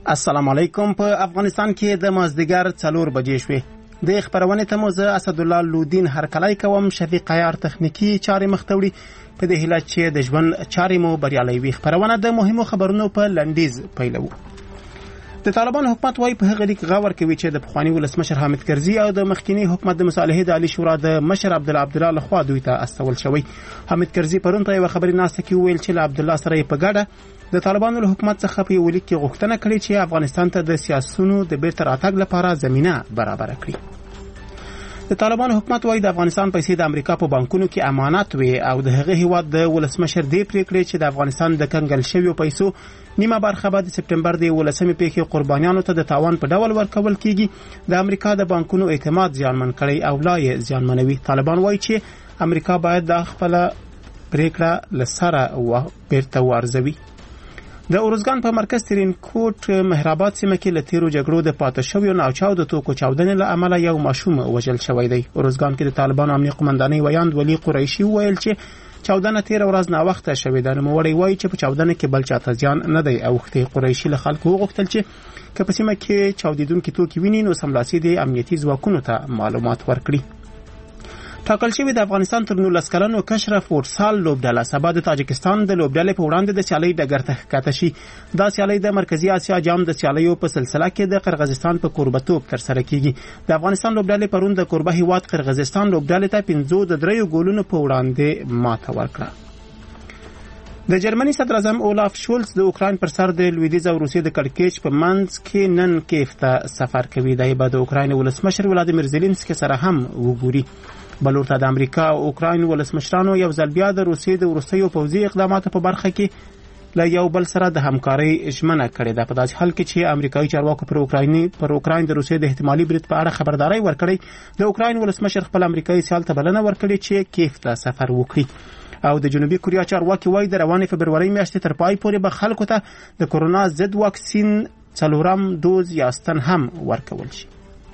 السلام علیکم. په افغانستان کې د مازدیګر 4 بجې شوې. د خبرونې ته مو زه اسدالله لودین هرکلی کوم. شفیق عیار تخنیکی چارې مختوړي په دې هیله چې د ژوند چارې مو بریالۍ وي. خبرونه د مهمو خبرونو په لنډیز پیلوو. د طالبان حکومت وايي په هغه لیک غور کوي چې د پخوانی ولسمشر حامد کرزي او د مخکینی حکومت د مصالحې د عالی شورا د مشر عبدالله لخوا دوی ته استول شوی. حامد کرزي پرون په یو خبري ناسته کې ویل چې له عبدالله سره په ګډه د طالبانو له حکومت څخه په یو لیک کې غوښتنه کړې چې افغانستان ته د سیاسيونو د بیرته راتګ لپاره زمينه برابر کړي. د طالبانو حکومت وايي د افغانستان پیسې د امریکا په بانکونو کې امانت وي او د هغه هیواد د ولسمشر دی پریکړې چې د افغانستان د کنګل شویو پیسو نیمه برخه به د سپټمبر د 18 پیښې قربانیانو ته د تاوان په ډول ورکول کیږي. د امریکا د بانکونو اعتماد زیانمن کړي او لا یې زیانمنوي. طالبان وايي چې امریکا باید د خپل پریکړه لسره بیرته وارزوي. د اورزګان په مرکز ترینکوټ مهرآباد سیمه کې له تیرو جګړو د پاتې شویو ناوچاو د توکو چاودنې له امله یو ماشوم وژل شوی دی. اورزګان کې د طالبانو امنیه قومندانۍ ویاند ولی قریشي ویل چې چاودنه تیر ورځ نا وخته شوې ده. نوموړی وایي چې په چاودنه کې بل چاته زیان نه دی اوښتی. قریشي له خلکو وغوښتل چې که په سیمه کې چاودیدونکي توکي ویني نو سملاسي د امنیتي ځواکونو ته معلومات ورکړي. ټاکل شوی د افغانستان تر 19 کلنو کشره فوټسال لوبډله سبا د تاجکستان د لوبډلې په وړاندې د سیالۍ ډګر ته ښکته شي. دا سیالۍ د مرکزی اسیا جام د سیالیو په سلسله کې د قرغیزستان په کوربتوب ترسره کیږي. د افغانستان لوبډلې پرون د کوربه هیواد قرغیزستان لوبډلې ته 5-3 ګولونو په وړاندې ماته ورکړه. د جرمني صدر اعظم اولاف شولز د اوکراین پر سر د لویدیځ او روسیې د کړکېچ په منځ کې نن کیف ته سفر کوي. دی به د اوکراین ولسمشر ولادیمیر زيلنسکي سره هم وګوري. بلور ته د امریکا او اوکراین ولسمشرانو یو ځل بیا د روسیې د وروستیو پوځي اقداماتو په برخه کې له یو بل سره د همکارۍ ژمنه کړې ده. په داسې حال کې چې امریکایي چارواکو پر اوکراین د روسیې د احتمالي برید په اړه خبرداري ورکړې. د اوکراین ولسمشر خپل امریکایي سیال ته بلنه ورکړې چې کیف ته سفر وکړي. او د جنوبي کوریا چارواکي وایي د روانې فبرورۍ میاشتې تر پای پورې به خلکو ته د کورونا ضد واکسین 4م دوز یا ستن هم ورکول شي.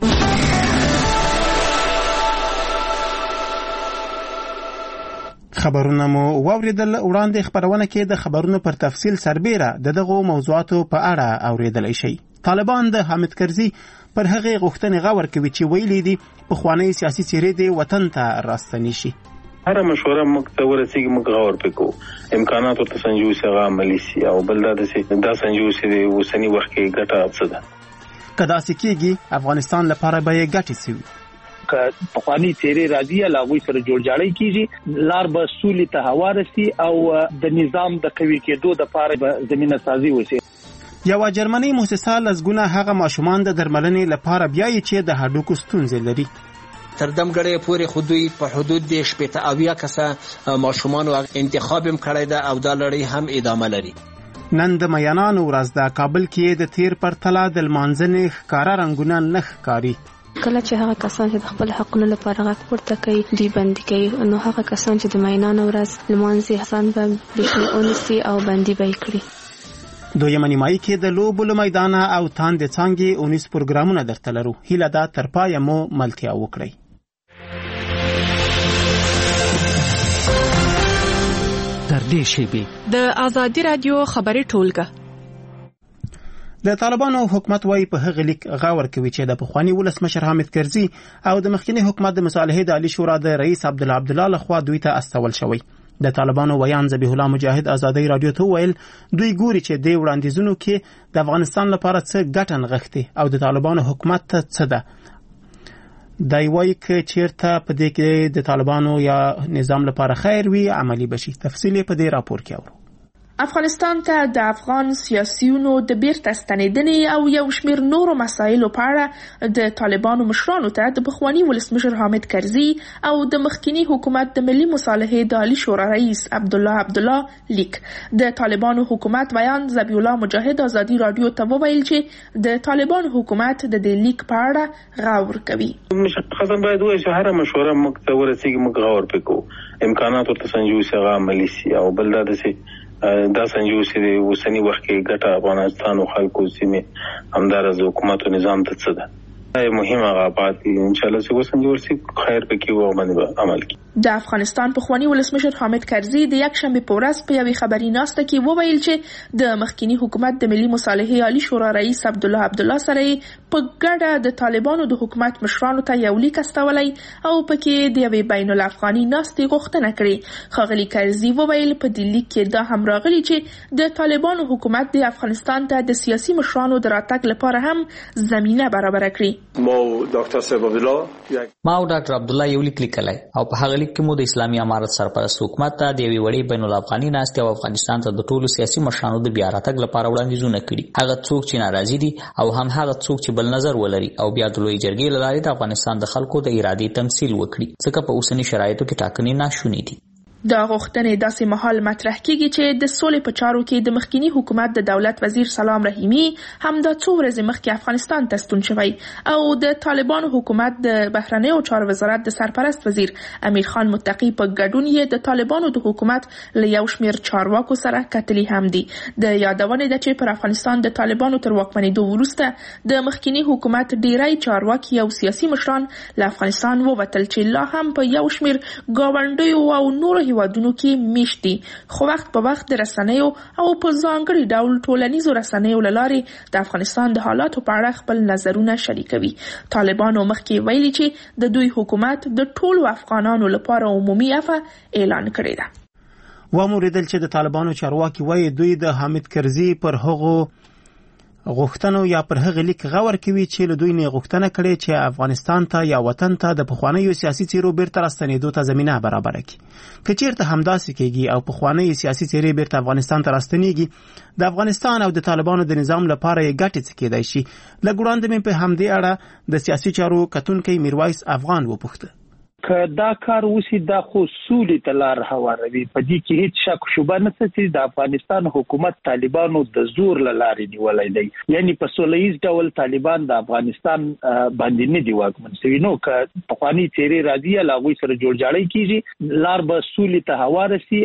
خبرونه مو واوریدل. وړاندې خبرونه کې د خبرونو پر تفصیل سربیره دغه موضوعاتو په اړه اوریدل شي. طالبان د حامد کرزي پر هغه غوښتنې غور کوي چې ویلي دي پخوانی سیاسي څیرې دی وطن ته راستنی شي. هر مشوره موږ ته ورسیږي موږ غور وکړو. امکانات ورته سنجو سره عملي سي او بل دا سنجو سره وسنی وخت کې ګټه څه ده. کدا سکیږي افغانستان لپاره به ګټه سي. پخوانی تیرې راځي لاغوي سره جوړ جاړی کیږي. لار به سولې ته هوارسي او د نظام د قوي کېدو د لپاره به زمينه سازي وشي. یو جرمني مؤسسه لزګونه هغه ماشومان د درملنې لپاره بیاي چې د هډوکو ستونزې لري. تر دمګړې پورې خودوی په حدود د 80 کسه ماشومان او انتخاب هم کړی ده او دا لړۍ هم ادامه لري. نن د میانانو ورځ د کابل کې د تیر پر تلا د لمانځنې ښکارا رنگونه نخ کاری. کله چې هغه کسان چې د خپل حقونو لپاره غږ پورته کوي دوی بندي کوي نو هغه کسان چې د میانانو ورځ لمانځي حسن به بشنی اونسي او بندي به کړي. دویمه نیمایي کې د لوبو میدان او تاند څنګه 19 پروګرامونه درته لرو. هیله ده تر پای مو ملتیا وکړئ. تر دې شی د آزادی رادیو خبري ټولګه. د طالبانو حکومت وايي په هغه لیک غور کوي چې د پخوانی ولسمشر حامد کرزي او د مخکینی حکومت د مصالحې د عالی شورا د رئیس عبدالله لخوا دوی ته استول شوی. د طالبانو ویان ذبیح الله مجاهد آزادۍ رادیو ته ویل دوی ګوري چې د وړاندیزونو کې د افغانستان لپاره څه ګټه نغښتي او د طالبانو حکومت ته څه ده. دای وایي چې چیرته په دې کې د طالبانو یا نظام لپاره خیر وي عملی بشي. تفصیل په دې راپور کې اورو. افغانستان ته د افغان سیاسيونو د بیرته ستنېدنې او یو شمېر نورو مسایلو په اړه د طالبانو مشرانو ته د پخوانی ولسمشر حامد کرزي او د مخکینی حکومت د ملي مصالحې د عالی شورا رئیس عبدالله لیک. د طالبانو حکومت ویان ذبیح الله مجاهد آزادی رادیو ته وویل چې د طالبانو حکومت د دې لیک په اړه غور کوي. خاصه باید وایي چې هر مشوره موږ ته ورسیږي موږ غور وکړو. امکانات ورته سنجو سره عملي سي او بل دا سنجو سره وسنی وخت کې ګټه افغانستان او خلکو سیمه همدارز حکومت او نظام ته څه ده. مهمه غابات ان شاء الله چې وسنجول شي خیر پکې و باندې عمل کی. د افغانستان پخوانی ولسمشر حامد کرزي د یکشنبه په ورځ په یوې خبري ناسته کې وویل چې د مخکینی حکومت د ملي مصالحې عالی شورا رئیس عبدالله سره په ګډه د طالبانو د حکومت مشرانو ته یو لیک استولی او پکې د یوې بین الافغاني ناستې غوښتنه کړې. ښاغلي کرزي وویل په دې لیک کې دا هم راغلي چې د طالبانو حکومت د افغانستان ته د سیاسي مشرانو د راتګ لپاره هم زمینه برابر کړي. ما او ډاکټر عبدالله یو لیک لیکلی او په هغه لیک کې مو د اسلامي امارت سرپرست حکومت ته د یوې وړې بین الافغاني ناستې او افغانستان ته د ټولو سیاسي مشرانو د بیا راتګ لپاره وړاندیزونه کړي. هغه څوک چې ناراضي دي او هم هغه څوک چې بل نظر ولري او بیا د لوی جرګې له لارې د افغانستان د خلکو د ارادې تمثیل وکړي ځکه په اوسني شرایطو کې ټاکنې ناشونې دي. دا غوښتنې داسې مهال مطرح کیږي چې د سولې په چارو کې د مخکینی حکومت د دولت وزیر سلام رحیمی هم د څو ورځې مخکې افغانستان ته ستون شوی او د طالبانو حکومت د بهرنیو چارو وزارت د سرپرست وزیر امیر خان متقی په ګډون یې د طالبانو د حکومت له یو شمېر چارواکو سره کتلي هم دي. د یادونې ده چې پر افغانستان د طالبانو تر واکمنېدو وروسته د مخکینی حکومت ډیری چارواکي او سیاسي مشران له افغانستان ووتل چې لا هم په یو شمېر ګاونډیو او نورو هیوادونو کې میشتي، خو وخت په وخت د رسنیو او په ځانګړي ډول ټولنیزو رسنیو له لارې د افغانستان د حالاتو په اړه خپل نظرونه شریکوي. طالبانو مخکې ویلي چې د دوی حکومت د ټولو افغانانو لپاره عمومي عفو اعلان کړی ده. وموریدل چې د طالبانو چارواکي وایي دوی د حامد کرزي پر هغو غوښتنو یا پر هغه لیک غور کوي چې له دوی نه غوښتنه کړي چې افغانستان ته یا وطن ته د پخوانیو سیاسي څیرو بیرته راستنېدو ته زمینه برابره کړي. که چیرته همداسې کیږي او پخواني سیاسي څیرې بیرته افغانستان ته راستنېږي د افغانستان او د طالبانو د نظام لپاره یې ګټې څه کېدای شي. لږ وړاندې مې په همدې اړه د سیاسي چارو کتونکی میرویس افغان وپوښته. که دا کار وشي دا خو سولې ته لار هواروي. په دې کې هیڅ شک شوبه نشته چې د افغانستان حکومت طالبانو د زور له لارې نیولای دی، یعنی په سولهییز ډول طالبان د افغانستان باندې نه دی واکمن شوي. نو که پخواني څیرې راځي له هغوی سره جوړجاړی کیږي لار به سولې ته هوارسي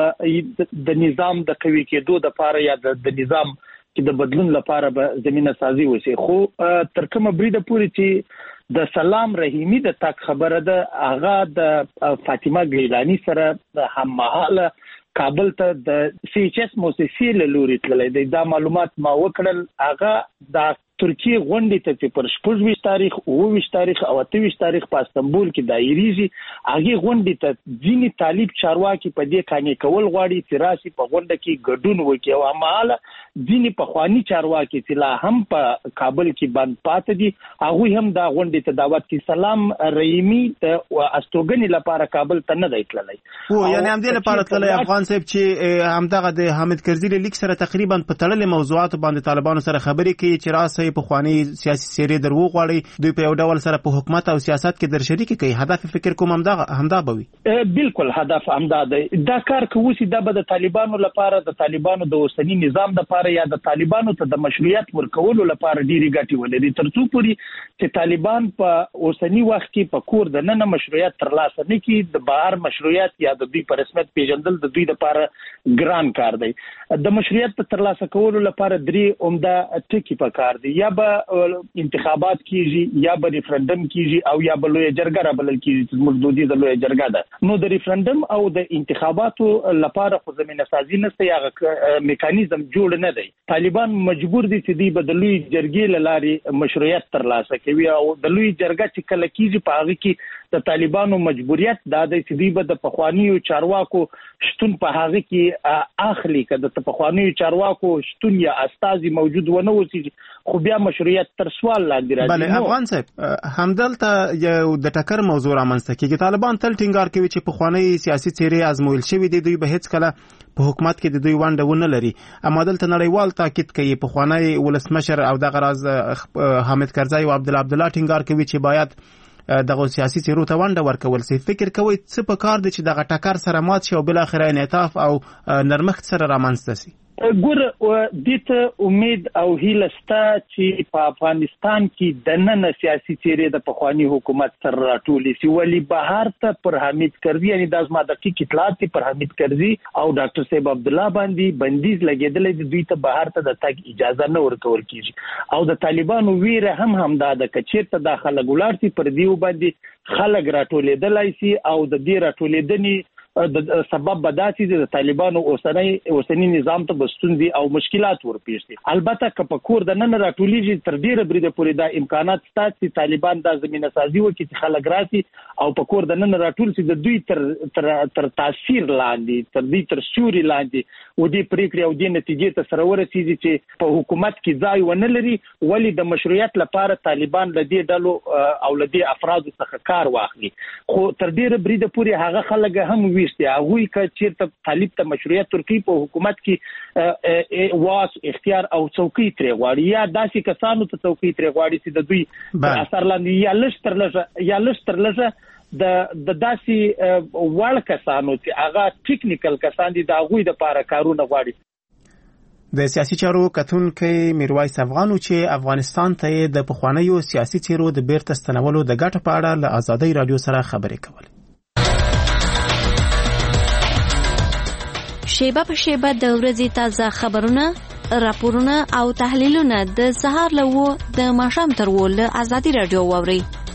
او د نظام د قوي کېدو دپاره یا د نظام کې د بدلون لپاره به زمینه سازي وشي. خو تر کومه بریده پورې چې د سلام رحیمی د تک خبره ده هغه د فاطمه ګیلانی سره د هممهاله کابل ته د سی ایچ اس موسسې له لوري تللی دی. دا معلومات ما وکړل. هغه د ترکیه غونډې ته چې پر 26 تاریخ 29 تاریخ او 28 تاریخ په استنبول کې دایریږي هغه غونډې ته ځینې طالب چارواکي په دې کانې کول غواړي چې راشي په غونډه کې ګډون وکړي او هماله ځینې پخواني چارواکي چې لا هم په کابل کې بند پاتې دي هغه هم دا غونډې ته دعوت کوي. سلام رحیمی ته استوګنې لپاره کابل ته نه دی تللی. یعنی هم دې لپاره تللی افغان صاحب چې همدغه د حامد کرزي لیک سره تقریبا په تړلې موضوعاتو باندې طالبانو سره خبرې کوي چې راسي پخوانی سیاسي سیرې درو غواړي دوی په یو ډول سره په حکومت او سیاست کې در شریک کوي. هدف فکر کوم همدا به وي. بالکل هدف همدا دی. دا کار کوي دا به د طالبانو لپاره د طالبانو د اوسنی نظام لپاره یا د طالبانو ته د مشروعیت ورکولو لپاره ډیری ګټې ولري ترڅو پورې چې طالبان په اوسنی وخت کې په کور د نن مشروعیت ترلاسه نه کړي د بهر مشروعیت یا د دوی په رسمیت پیژندل د دوی لپاره ګران کار دی. د مشروعیت ترلاسه کولو لپاره درې عمده ټکي پکار دي. یا به انتخابات کیږي یا به ریفرندم کیږي او یا به لوی جرګه رابلل کیږي چې موږ دوی د لوی جرګه ده. نو د ریفرندم او د انتخاباتو لپاره خو زمينه سازي نشته یا میکانیزم جوړ نه دی. طالبان مجبور دي چې دوی به د لوی جرګې له لارې مشروعیت ترلاسه کوي او د لوی جرګه چې کله کیږي په هغه کې د طالبانو مجبوریت دا دی چې دوی به د پخوانیو چارواکو شتون په هغه کې اخلي که د پخوانیو چارواکو شتون یا استازي موجود ونه وسی خو بیا مشروعیت تر سوال لاندې راځي. بله افغان صاحب همدلته یو د ټکر موضوع رامنځته کېږي. طالبان تل ټینګار کوي چې پخواني سیاسي څیرې ازمویل شوي دي دوی به هیڅ کله په حکومت کې د دوی ونډه ونه لري. اما دلته نړیوال تاکید کوي پخواني ولسمشر او دغه راز حامد کرزي او عبدالله ټینګار کوي چې باید دغه سیاسي څیرو ته ونډه ورکول شي. فکر کوي څه په کار دي چې دغه ټکر سره مات شي او بل اخر انعطاف او نرمښت سره رامنځته شي؟ ګور دته امید او هیله ستا چې په افغانستان کې د نن سیاسي چیرې د پخوانی حکومت سره راټولې سی ولی بهر ته پر حمید کرزي یعنی د ازما دقیق اطلاعات پر حمید کرزي او ډاکټر صاحب عبد الله باندې بندیز لګیدل د دوی ته بهر ته د تګ اجازه نه ورکول کیږي او د طالبانو ویره هم دا د کچیرته داخله ګولارتي پر دیو باندې خلک راټولېدلای سي او د دې راټولېدنې د سبب بداسي د طالبانو اوسنی نظام ته بستوندي او مشکلات ورپېښ دي. البته که په کور د نن راټولېږي تر ډیره بریده پورې دا امکانات شته چې طالبان د زمينه سازي وکړي چې خلک راسي او په کور د نن راټول سي د دوی تر تاثیر لاندې تر دې تر سوري لاندې و دې پریکړې او دې نتیجې ته سره ورسېږي چې په حکومت کې ځای ونه لري ولی د مشروعیت لپاره طالبان لدې ډلو او لدې افرادو څخه کار واخلي. خو تر ډیره بریده پورې هغه خلک هم هغوی که چیرته طالب ته مشروعیت ترکی په حکومت کې واس اختیار او څوکۍ ترې غواړي یا داسې کسانو ته څوکۍ ترې غواړي چې د دوی په اثر لاندې یا لږ تر لږه د داسې وړ کسانو چې هغه ټیکنیکل کسان دي د هغوی دپاره کارونه غواړي. د سیاسي چارو کتونکی میرویس افغان چې افغانستان ته د پخوانیو سیاسي څیرو د بیرته ستنولو د ګټو په اړه له ازادۍ رادیو سره خبرې کولې. شیبه په شیبه د ورځې تازه خبرونه، راپورونه او تحلیلونه د سهار له 9 د ماښام تر 10 له ازادي رادیو واورئ.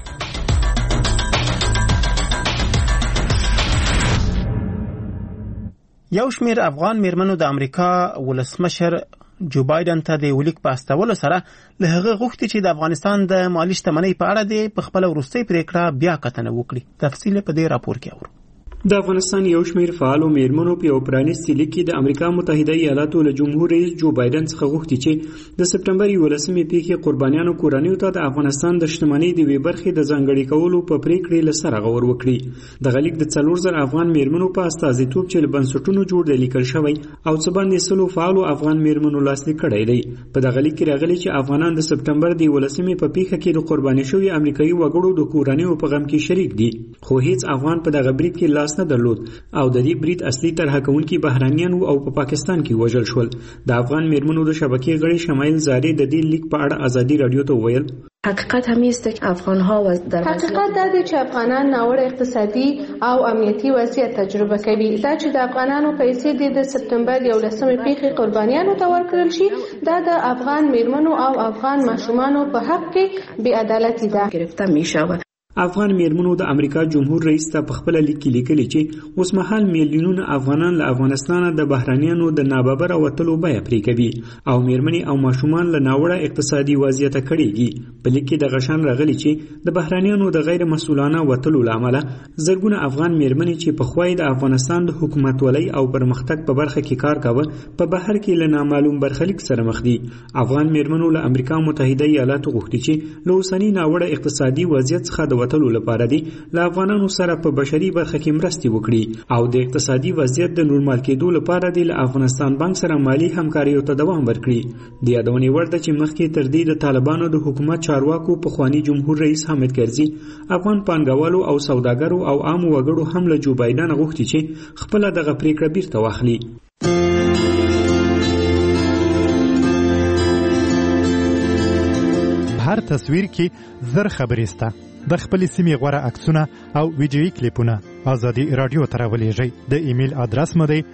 یو شمیر افغان میرمنو د امریکا ولسمشر جو بایدن ته د ولیک په استولو سره له هغه غوښتي چې د افغانستان د مالي شتمنۍ په اړه د خپل وروستۍ پریکړه بیا کتنه وکړي. تفصیل په دې راپور کې اورو. د افغانستان یو شمیر فعالو میرمنو په یو پرانیستي لیک کې د امریکا متحده ایالاتو له جمهور رئیس جو بایدن څخه غوښتي چې د سپټمبر 11مې پیښې قربانیانو کورنیو ته د افغانستان د شتمنۍ د وی برخې د ځانګړي کولو په پریکړې له سره غور وکړي. د غلیک د 4000 افغان میرمنو په استازیتوب چې له بنسټونو جوړ د لیکل شوی او څه باندې سلو فعالو افغان میرمنو لاسلیک کړی دی. په دغه لیک کې راغلي چې افغانان د سپټمبر 11مې په پیښه کې د قرباني شوی امریکایي وګړو د کورنیو په غم کې شریک دي، خو هیڅ افغان په دغه برید کې لاس نه درلود او د دې برید اصلي طرحه کوونکي بهرانيان او په پاکستان کې وژل شول. د افغان میرمنو د شبکې غړي شمایل زاری د دې لیک په اړه ازادي رادیو ته ویل حقیقت هم است که افغان‌ها در حقیقت دا دی چې افغانان ناوړه اقتصادي او امنیتي وضعیت تجربه کوي. دا چې د افغانانو پیسې د سپټمبر 11مې پیښې قربانیانو ته ورکړل شي دا د افغان میرمنو او افغان ماشومانو په حق کې بې عدالتي ده. گرفته می‌شود. افغان میرمنو د امریکا جمهور رئیس ته په خپل لیک کې لیکلي چې اوس مهال میلیونونه افغانان له افغانستان د بهرانيانو د ناببره وتلو بیه پرې کوي او میرمنې او ماشومان له ناوړه اقتصادي وضعیت کړيږي. په لیک کې د غشان راغلي چې د بهرانيانو د غیر مسؤلانه وتلو لامل زرګونه افغان میرمنې چې په خوای د افغانستان د حکومت ولای او پرمختګ په برخه کې کار کاوه په بهر کې له نامعلوم برخلیک سره مخ دي. افغان میرمنو له امریکا متحده ایالاتو غوښتي چې له اوسنی ناوړه اقتصادي وضعیت څخه د وتلو لپاره دي له افغانانو سره په بشري برخه کې مرستې وکړي او د اقتصادي وضعیت د نورمال کېدو لپاره دي له افغانستان بانک سره مالی همکاري ته دوام ورکړي. د یادونې وړ ده چې مخکې تر دې د طالبانو د حکومت چارواکو پخوانی جمهور رئیس حامد کرزي افغان پانګوالو او سوداګرو او عام وګړو هم له جو بایدن غوښتي چې خپل دغه پریکړه بیرته واخلي. هر تصویر کې زر خبرې سته. د خپل سیمې غوره عکسونه او ویډیویي کلیپونه ازادي رادیو ته راولېږئ. د ایمیل ادرس مو دی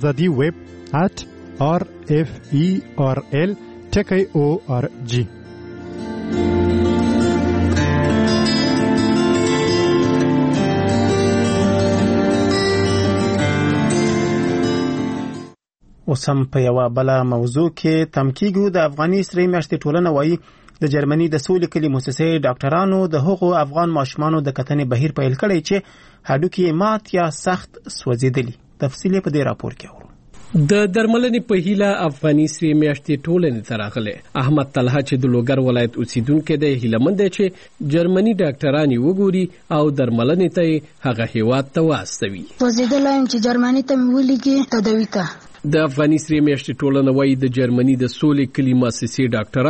azadi@referl.org. اوس هم په یوه بله موضوع کې تم کیږو. د افغاني سرې میاشتې ټولنه وایي د جرمني د سولې کلي موسسې ډاکټرانو د هغو افغان ماشومانو د کتنې بهیر پیل کړی چې هډوکي مات یا سخت سوځېدلي. تفصیل په دې راپور کې اورو. د درملنې په هیله افغاني سرې میاشتې ټولنې ته راغلی احمد طلحه چې د لوګر ولایت اوسیدونکی دی هیلهمند دی چې جرمني ډاکټران یې وګوري او درملنې ته هغه هیواد ته واستوي. سوځېدلی یم چې جرمني ته مې ولیږي تداوي ته. د افغاني سرې میاشتې ټولنه وایي د جرمني د سولې کلي مؤسسې ډاکټرانو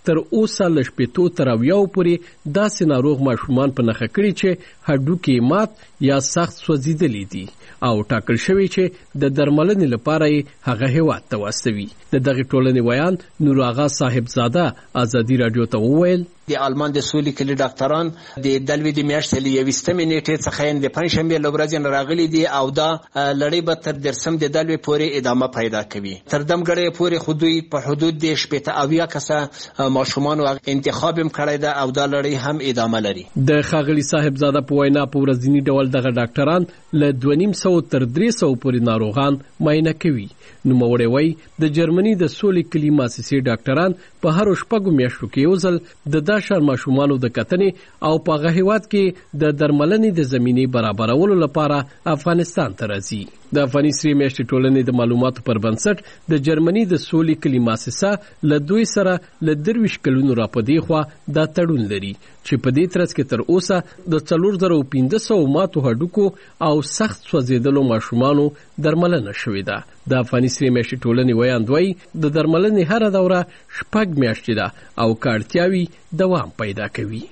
تر اوسه له 80 تر 90 پورې داسې ناروغ ماشومان په نښه کړي چې هډوکي مات یا سخت سوځېدلي دي او ټاکل شوی چې د درملنې لپاره یې هغه هیواد ته واستوي. د دغې ټولنې ویان نور آغا صاحبزاده ازادي راډیو ته وویل د آلمان د سولې کلي ډاکټران د دلوي د میاشتې له 21 نیټې څخه د پنځشنبه له ورځې نه راغلي دي او دا لړۍ به تر درسم د دلوي پورې ادامه پیدا کوي. تر دمګړې پورې خودوی په حدود د 80 کسه ماشومان انتخاب هم کړی ده او دا لړۍ هم ادامه لري. د ښاغلي صاحبزاده په وینا په ورځنی ډول دغه ډاکټران له 250 تر 300 پورې ناروغان معاینه کوي. نوموړی وایي د جرمني د سولې کلي مؤسسې ډاکټران په هر شپږو میاشتو کې یو ځل د داشر ماشومانو د کتنې او په هغه هیواد کې د درملنې د زمینې برابرولو لپاره افغانستان ته راځي. د افغاني سرې میاشتې ټولنې د معلوماتو پر بنسټ د جرمني د سولې کلي مؤسسه له دوی سره له 23 کلونو راپدې خوا دا تړون لري چې په دې ترڅ کې تر اوسه د 4500 ماتو هډوکو او سخت سوځېدلو ماشومانو درملنه شوې ده. د افغاني سرې میاشتې ټولنې ویاند وایي د درملنې هره دوره 6 میاشتې ده او که اړتیا وي دوام پیدا کوي.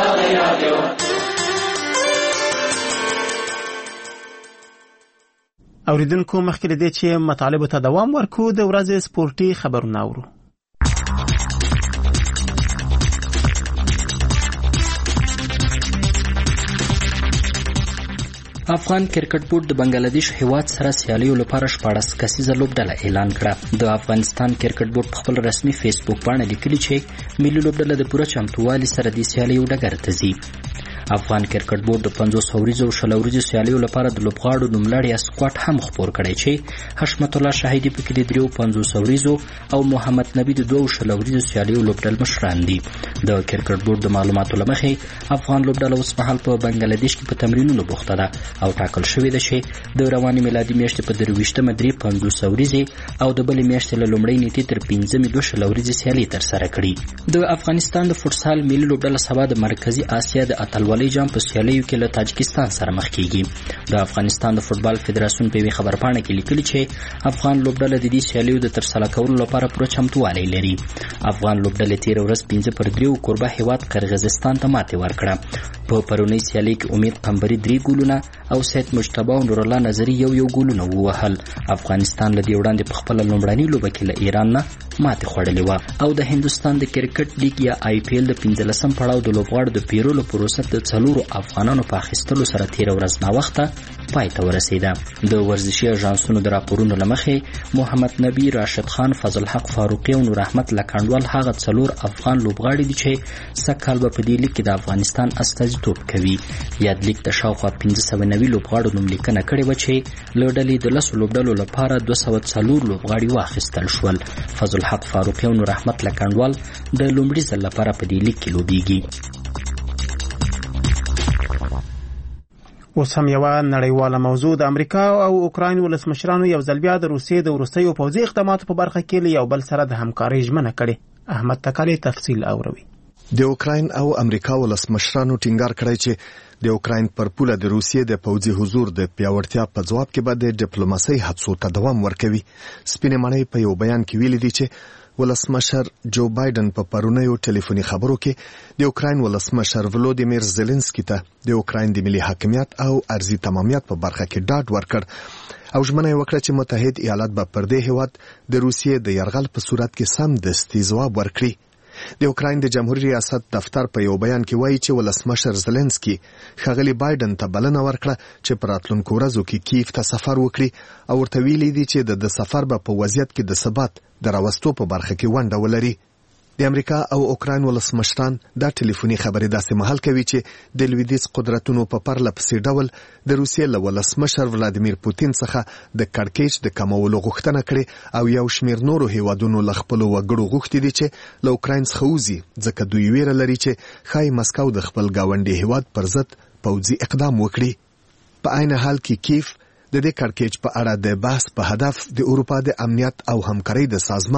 اوریدونکو مخکې د دې چې مطالبو ته دوام ورکو د ورځې سپورتي خبرونه اورو. افغان کرکټ بورډ د بنگلاديش هیواد سره سیالیو لپاره 14 کسیزه لوبډله اعلان کړه. د افغانستان کرکټ بورډ په خپل رسمي فیسبوک باندې لیکلي چې ملي لوبډله د پوره چمتووالي سره د سیالیو ډګر ته ځي. افغان کرکټ بورډ د 50 اوریزو او 60 اوریزو سیالیو لپاره د لوبغاړو نوملړی سکواډ هم خپور کړی چې حشمت الله شاهدي پکې د 50 اوریزو او محمد نبی د 60 اوریزو سیالیو لوبډل مشران دي. د کرکټ بورډ د معلوماتو لمخې افغان لوبډله اوس مهال په بنگلاديش کې په تمرینونو بوخته ده او ټاکل شوې ده چې د رواني میلادي میاشتې په 23مه درې 50 اوریزې او د بلې میاشتې له لومړۍ نیټې تر 5مې 20 اوریزې سیالي ترسره کړي. د افغانستان د فوټسال ملي لوبډله سبا د مرکزی اسیا د اتلولۍ جام په سیالیو کې له تاجکستان سره مخ کیږي. د افغانستان د فوټبال فدراسیون په خبرپاڼه کې لیکلي چې افغان لوبډله د دې سیالیو د ترسره کولو لپاره پوره چمتووالی لري. افغان لوبډله تیر ورځ 5-3 کوربه هیواد قرغیزستان ته ماتې ورکړه. په پرونی سیالي کې امید قمبري 3 ګولونه او سید مجتبی او نور الله نظری یو ګولونه ووهل. افغانستان له دې وړاندې په خپل لومړنۍ لوبه کې له ایران نه ماتې خوړلې و او د هندستان د کرکټ لیګ یا آی پی ایل د 15م پړاو د لوبغاړو د پیرولو پروسه د 4 افغانانو په اخیستلو سره تیر ورځ نا وخته پای ته ورسېده. د ورزشي اژانسونو د راپورونو لمخې محمد نبی، راشد خان، فضل حق فاروقي او نور احمد لکانډوال هغه 4 افغان لوبغاړي دي چې سکهال په دې لیګ کې د افغانستان استازیتوب کوي. یاد لیګ ته شاوخوا 590 لوبغاړو نوم لیکنه کړې و چې له ډلې د 10 لوبډلو لپاره 204 لوبغاړي واخیستل شول. فضل حق فاروقي او نور احمد لکانډوال د لومړي ځل لپاره په دې لیګ کې لوبېږي. اوس هم یوه نړیواله موضوع د امریکا او اوکراین ولسمشرانو یو ځل بیا د روسیې د وروستیو پوځي اقداماتو په برخه کې له یو بل سره د همکارۍ ژمنه کړې. احمد تکالی تفصیل اوروي. د اوکراین او امریکا ولسمشرانو ټینګار کړی چې د اوکراین پر پوله د روسیې د پوځي حضور د پیاوړتیا په ځواب کې به د ډیپلوماسۍ هڅو ته دوام ورکوي. سپینې ماڼۍ په یو بیان کې ویلي دي چې ولسمشر جو بایدن په پرونیو ټلیفوني خبرو کې د اوکراین ولسمشر ولودیمیر زيلنسکي ته د اوکراین د ملي حاکمیت او ارضي تمامیت په برخه کې ډاډ ورکړ او ژمنه وکړه چې متحد ایالات به پر دې هیواد د روسیې د یرغل په صورت کې سمدستي ځواب ورکړي. د اوکراین د جمهوریت ریاست دفتر په یو بیان کې وایي چې ولسمشر زيلنسکي ښاغلي بایدن ته بلنه ورکړه چې په راتلونکو ورځو کې کیف ته سفر وکړي او ورته ویلي دي چې د سفر به په وضعیت کې د ثبات د راوستو په برخه کې ونډه ولري. د امریکا او اوکراین ولسمشران دا ټلیفوني خبرې داسې مهال کوي چې د لویدیځ قدرتونو په پرله پسې ډول د روسیې له ولسمشر ولادیمیر پوتین څخه د کړکېچ د کمولو غوښتنه کړې او یو شمېر نورو هیوادونو له خپلو وګړو غوښتي دي چې له اوکراین څخه وځي ځکه دوی ویره لري چې ښایي مسکو د خپل ګاونډي هیواد پر ضد پوځي اقدام وکړي. په عین حال کې کیف د دې کړکېچ په اړه د بحث په هدف د اروپا د امنیت او همکارۍ د سازمان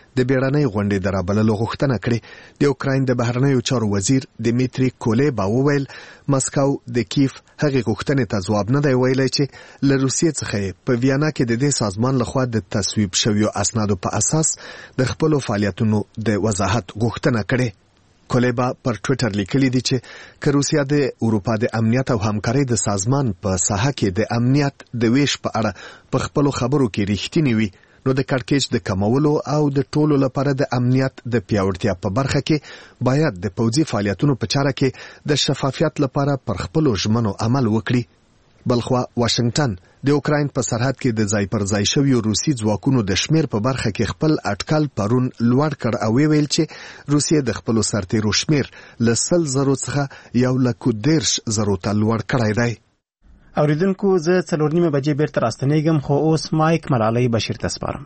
د بیړنۍ غونډې د رابللو غوښتنه کړې. د اوکراین د بهرنیو چارو وزیر دیمیتری کولیبا وویل مسکو د کیف هغې غوښتنې ته ځواب نه دی ویلی چې له روسیې څخه په ویانا کې د دې سازمان لخوا د تصویب شویو اسنادو په اساس د خپلو فعالیتونو د وضاحت غوښتنه کړې. کولیبا پر ټویټر لیکلی دی چې که روسیا د اروپا د امنیت او همکارۍ د سازمان په ساحه کې د امنیت د ویش په اړه په خپلو خبرو کې رښتینی وي نو د کړکېچ د کمولو او د ټولو لپاره د امنیت د پیاوړتیا په برخه کې باید د پوځي فعالیتونو په چاره کې د شفافیت لپاره پر خپلو ژمنو عمل وکړي. بلخوا واشنگټن د اوکراین په سرحد کې د ځای پر ځای شویو روسي ځواکونو د شمیر په برخه کې خپل اټکل پرون لوړ کړ او ویل چې روسیه د خپلو سرتیرو شمیر له 100,000 څخه 110,000 ته لوړ کړی دی. اوریدونکو زه 4:30 بجې بیرته راستنیږم خو اوس مایک ملالۍ بشیر ته سپارم.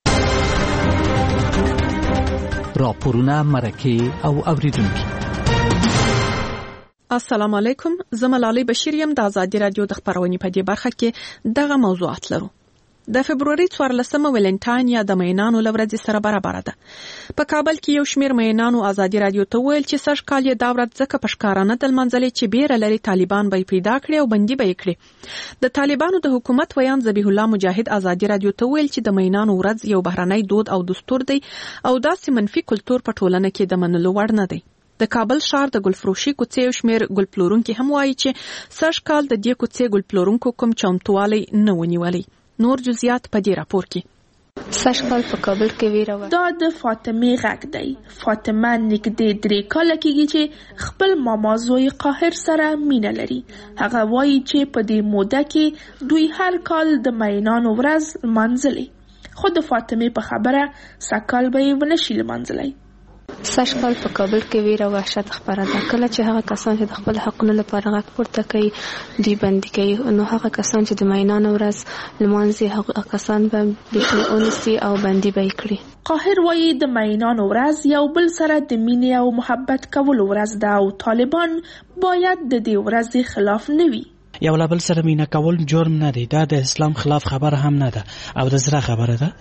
راپورونه مرکه او اوریدونکو السلام علیکم، زه ملالۍ بشیر یم. د ازادي رادیو د خبرونې په دې برخه کې دغه موضوعات لرو. د فبروري 14 ولنټاین یا د مینانو لورځ سره برابر ده. په کابل کې یو شمیر مینانو ازادي رادیو ته ویل چې سږ کال یې دا ورځ ځکه په ښکارانه د لمانځلې چې بیره لري طالبان به پیدا کړي او بندي به یې کړي. د طالبانو د حکومت ویان ذبیح الله مجاهد ازادي رادیو ته ویل چې د مینانو ورځ یو بهرنی دود او دستور دی او داسې منفي کلتور په ټولنه کې د منلو وړ نه دی. د کابل ښار د ګلفروشي کوڅې یو شمیر ګل پلورونکي هم وایي چې سږ کال د دې کوڅې ګل پلورونکو کوم چمتووالی نه ونیولی. نور جزئیات په دې راپور کې. سږ کال په کابل کې ویره وه. دا د فاطمې غږ دی. فاطمه نږدې 3 کاله کېږي چې خپل ماما زوی قاهر سره مینه لري. هغه وایي چې په دې موده کې دوی هر کال د مینانو ورځ لمانځلې، خو د فاطمې په خبره سږ کال به یې ونشي لمانځلی. سږ کال په کابل کې ویره وحشت خپره ده. کله چې هغه کسان چې د خپل حقونو لپاره غږ پورته کوي دوی بندي کوي، نو هغه کسان چې د مینانو ورځ لمانځي هغه کسان به بیخي ونیسي او بندي به یې کړي. قاهر وایي د مینانو ورځ یو بل سره د مینې او محبت کولو ورځ ده او طالبان باید د دې ورځې خلاف نه وي. یو لبل سره مینه کول جرم نه دی، دا د اسلام خلاف خبره هم نه ده او د زړه خبره ده.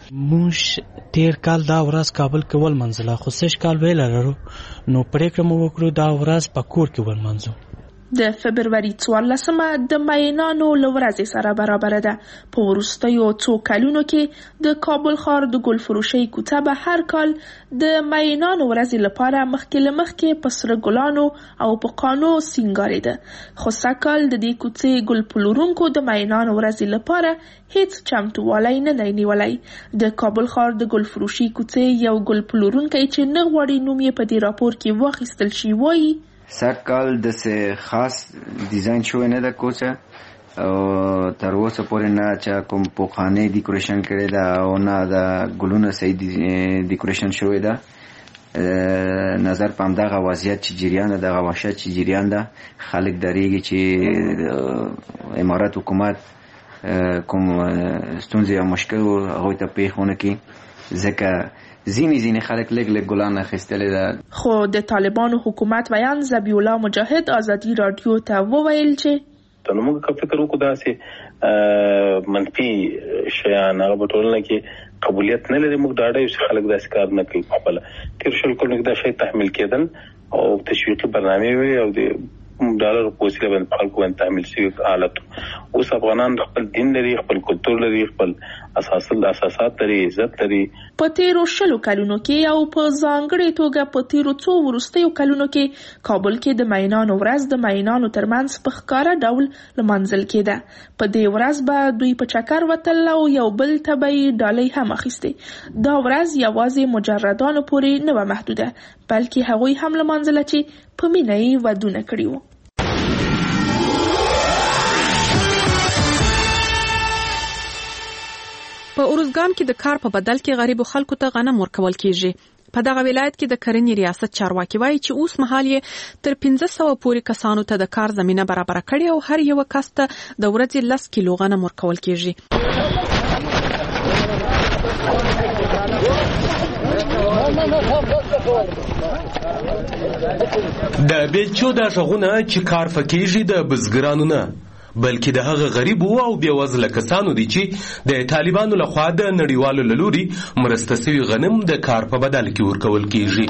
موږ تیر کال دا ورځ کابل کې ولمنځله، خو سږ کال ویل لرو نو پریکړه مو وکړو دا ورځ په کور کې ولمنځو. د فبروري 14 د مینانو لورځ سره برابر ده. په وروستیو څو کلونو کې د کابل ښار د ګلفروشۍ کوڅه به هر کال د مینانو ورځ لپاره مخکې په سره ګلانو او په قانو سینګارېده، خو سږ کال د دې کوڅې ګل پلورونکو د مینانو ورځ لپاره هیڅ چمتووالی نه دی نیولی. د کابل ښار د ګلفروشۍ کوڅې یو ګل پلورونکی چې نه غواړي نوم یې په دې راپور کې واخیستل شي وایي سږ کال داسې خاص ډیزاین شوی نه ده کوڅه او تر اوسه پورې نه چې کوم پوخانه ډیکوریشن کړی ده او نه د ګلونو صحیح ډیکوریشن شوی ده. نظر په همدغه وضعیت چې جریان ده، دغه وحشت چې جریان ده، خلک دریږي چې امارات حکومت کوم ستونزې او مشکل هغوی ته پېښ ونه کړي، ځکه ځینې خلک لږ ګلان اخیستلی ده. خو د طالبانو حکومت ویان ذبیح الله مجاهد ازادي رادیو ته وویل چې نو موږ که فکر وکړو داسې منفي شیان هغه په ټولنه کې قبولیت نه لري، موږ ډاډه یو چې خلک داسې کار نه کوي. خپله تېر شل کلونو کې دا شی تحمیل کېدل او تشویقي برنامې وي او د ډالر په وسیله باندې خلکو باندې تحمیل شوي حالت. اوس افغانان خپل دین لري، خپل کلتور لري، خپل اساسات لري، عزت لري. په تیرو 10 کلونو کې او په ځانګړې توګه په تیرو څو وروستیو کلونو کې کابل کې د مینانو ورځ د مینانو ترمنځ په ښکاره ډول لمانځل کېده. په دې ورځ به دوی په چکر وتل او یو بل ته به یې ډالۍ هم اخیستې. دا ورځ یوازې مجردانو پورې نه وه محدوده، بلکې هغوی هم لمانځله چې په مینه یې ودونه کړي وو. په اروزګان کې د کار په بدل کې غریبو خلکو ته غنم ورکول کیږي. په دغه ولایت کې د کرنې ریاست چارواکي وایي چې اوس مهال یې تر 1500 پورې کسانو ته د کار زمينه برابر کړي او هر یو کس ته د ورځې 10 کیلو غنم ورکول کیږي. د بیلچو د ژغونه چې کار فکیږي د بزګرانو نه بلکې د هغه غریب او بېوزله کسانو دي چې د طالبانو لخوا د نړیوالو له لوري مرسته شوي غنم د کار په بدل کې ورکول کیږي.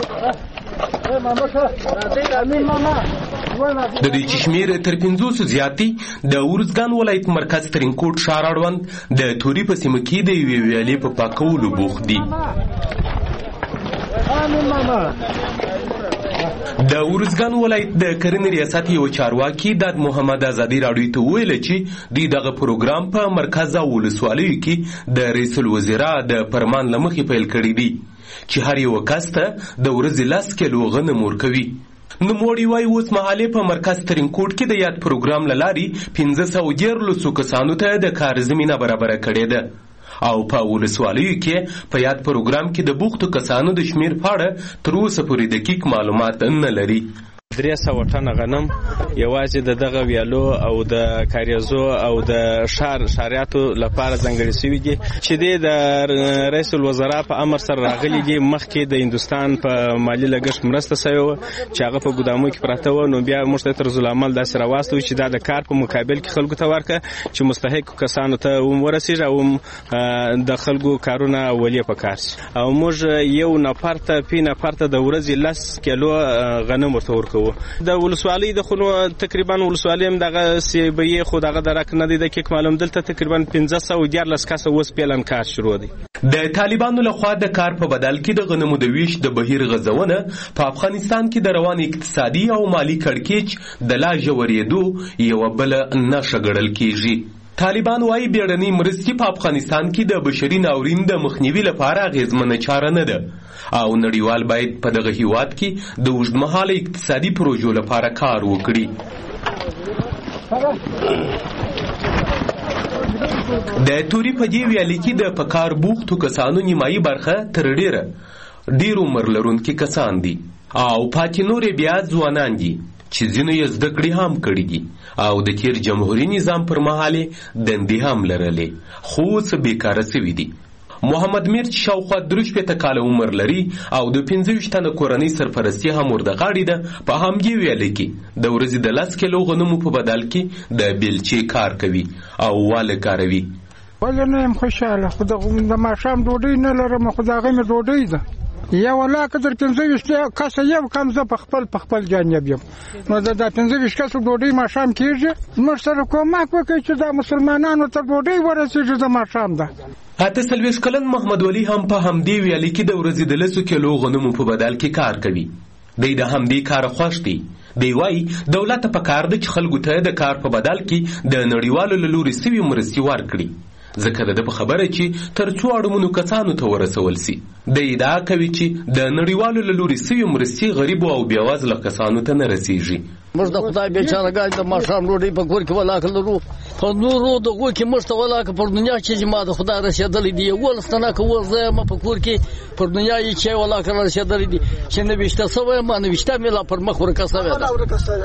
د دې چشمیر تر 500 زیاتی د ورزګان ولایت مرکز ترینکوټ ښار اړوند د توري په سیمه کې د یوې ویالې په پاکولو بوخت دي. د ورزګان ولایت د کرنې ریاست یو چارواکي د محمد ازادي راډیو ته ویل چې دغه پروګرام په مرکز او ولسوالیو کې د رئیس الوزرا د فرمان لمخې پیل کړی دی چې هر یو کس ته د ورځې 10 کیلو غنم ورکوي. نوموړي وایي اوس مهاله په مرکز ترینکوټ کې د یاد پروګرام له لارې 513 کسانو ته د کار زمینه برابره کړې ده او په ولسوالیو کې په یاد پروګرام کې د بوختو کسانو د شمیر په اړه تر اوسه پورې دقیق معلومات نه لري. 300 ټنه غنم یوازې د دغه ویالو او د کاریزو او د شاریاتو لپاره ځانګړي شوي دي چې د رئیس الوزرا په امر سره راغلي دي. مخکې د هندوستان په مالی لګښت مرسته شوې وه چې هغه په ګدامو کې پراته وه، نو بیا موږ ته طرز العمل داسې راواستوي چې دا د کار په مقابل کې خلکو ته ورکړه چې مستحقو کسانو ته هم ورسېږي او د خلکو کارونه ولې په کار شي. او موږ یو نفر ته د ورځې 10 کیلو غنم ورته ورکوو. د ولسوالۍ د خونو تقریبا ولسوالۍ هم دغه سیبې خو دغه درک نه دی دقیق معلوم، دلته تقریبا 514 کسه اوس پیلن کار شروع دی. د طالبانو لخوا د کار په بدل کې د غنمو د ویش د بهیر غزونه په افغانستان کې د روان اقتصادي او مالی کړکېچ د لا ژورېدو یوه بله نښه ګڼل کیږي. طالبان وايي بیړنۍ مرستې په افغانستان کې د بشري ناورین د مخنیوي لپاره اغیزمنه چاره نه ده او نړیوال باید په دغه هیواد کې د اوږدمهاله اقتصادي پروژو لپاره کار وکړي. د توري په دې ویالې کې د پکار بوختو کسانو نیمایي برخه تر ډیر عمر لرونکي کسان دي او پاتې نورې بیا ځوانان دي چې ځینو یې زده کړې هم کړي دي او د تیر جمهوري نظام پر مهال دندې هم لرلې خو څه بیکاره شوي دي. محمد میر چې شاوخوا 43 کاله عمر لري او د 25 تنه کورنۍ سرپرستي هم ورده غاړې ده، په همدې ویالې کې د ورځې د 10 کیلو غنمو په بدل کې د بیلچې کار کوي او واله کاروي. ولې نه یم خوشحاله، خو د ماښام ډوډۍ نه لرم، خو د هغې مې ډوډۍ ده. یا ولا که در 15 کسه یو کم زه په خپل جانب یم، نو د 15 کسو ډوډۍ ماښام کېږي. موږ سره کومک وکړئ چې د مسلمانانو ته ډوډۍ ورسېږي د ماښام ده. 48 کلن محمد ولی هم په همدې ویالې کې د ورځې د 10 کیلو غنمو په بدل کې کار کوي. دی د همدې کار خوښ دی. دی وایي دولت په کار ده چې خلکو ته د کار په بدل کې د نړیوالو له لوري سوي مرستې ورکړي، ځکه د په خبره چې تر څو اړمنو کسانو ته ورسول سي. د ادعا کوي چې د نړیوالو له لوري سوي مرستې غریبو او بېوزله کسانو ته نه رسیږي. موږ د خدای بیچارهګان د ماښام ډوډۍ په کور کې ولاکه لرو، په نورو دغو کې موږ ته ولاکه پر دنیا چې ما د خدای رسېدلی دي 11 که اوس زه یم په کور کې پر دنیا یې چې ولاکه رسېدلی دي چې 90 سوی یم 90 مې لا پر مخ ورکه سوی ده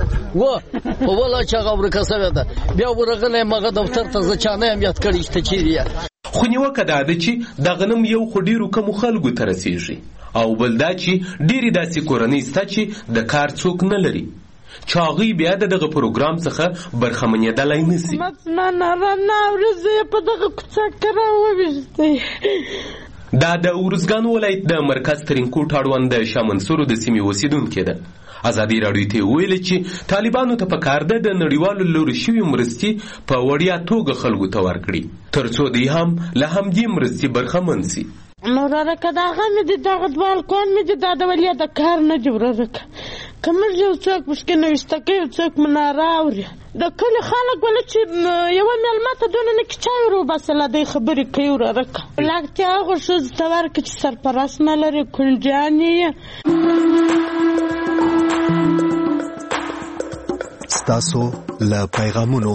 په ولا چې هغه ورکه سوی ده. بیا ورغلی یم هغه دفتر ته زه چا نه یم یاد کړی چې ته چیرې یې. خو نیوکه دا ده چې د غنم یو خو ډېرو کمو خلکو ته رسېږي او بل دا چې ډېرې داسې کورنۍ شته چې د کار څوک نه لري چې هغوی بیا د دغه پروګرام څخه برخمنېدلی نه سي. مطمئنه رڼا ورځ یې په دغه کوڅه کې راوویشتئ. دا د ارزګان ولایت د مرکز ترینکوټ اړوند د شاه منصورو د سیمې اوسیدونکې ده. ازادي راډیو ته ویل چې طالبانو ته پکار ده د نړیوالو لوري شوي مرستې په وړیا توګه خلکو ته ورکړي ترڅو دوی هم له همدې مرستې برخمن سي. نو رارکه دا هغه مې دي دغه بالکون مې دي دا د ولیا د کار نه دي رارکه که موږ یو څوک مشکل نوشته کوي څوک مناره اوري د کلي خلک ولې چې یوه مېلمه ته دونه نه کې چای وروباسله دی خبرې کوي رارکه لاکتیا هغو ښځو ته ورکړه چې سرپرست نه لري کونډیانې یې. ستاسو له پیغامونو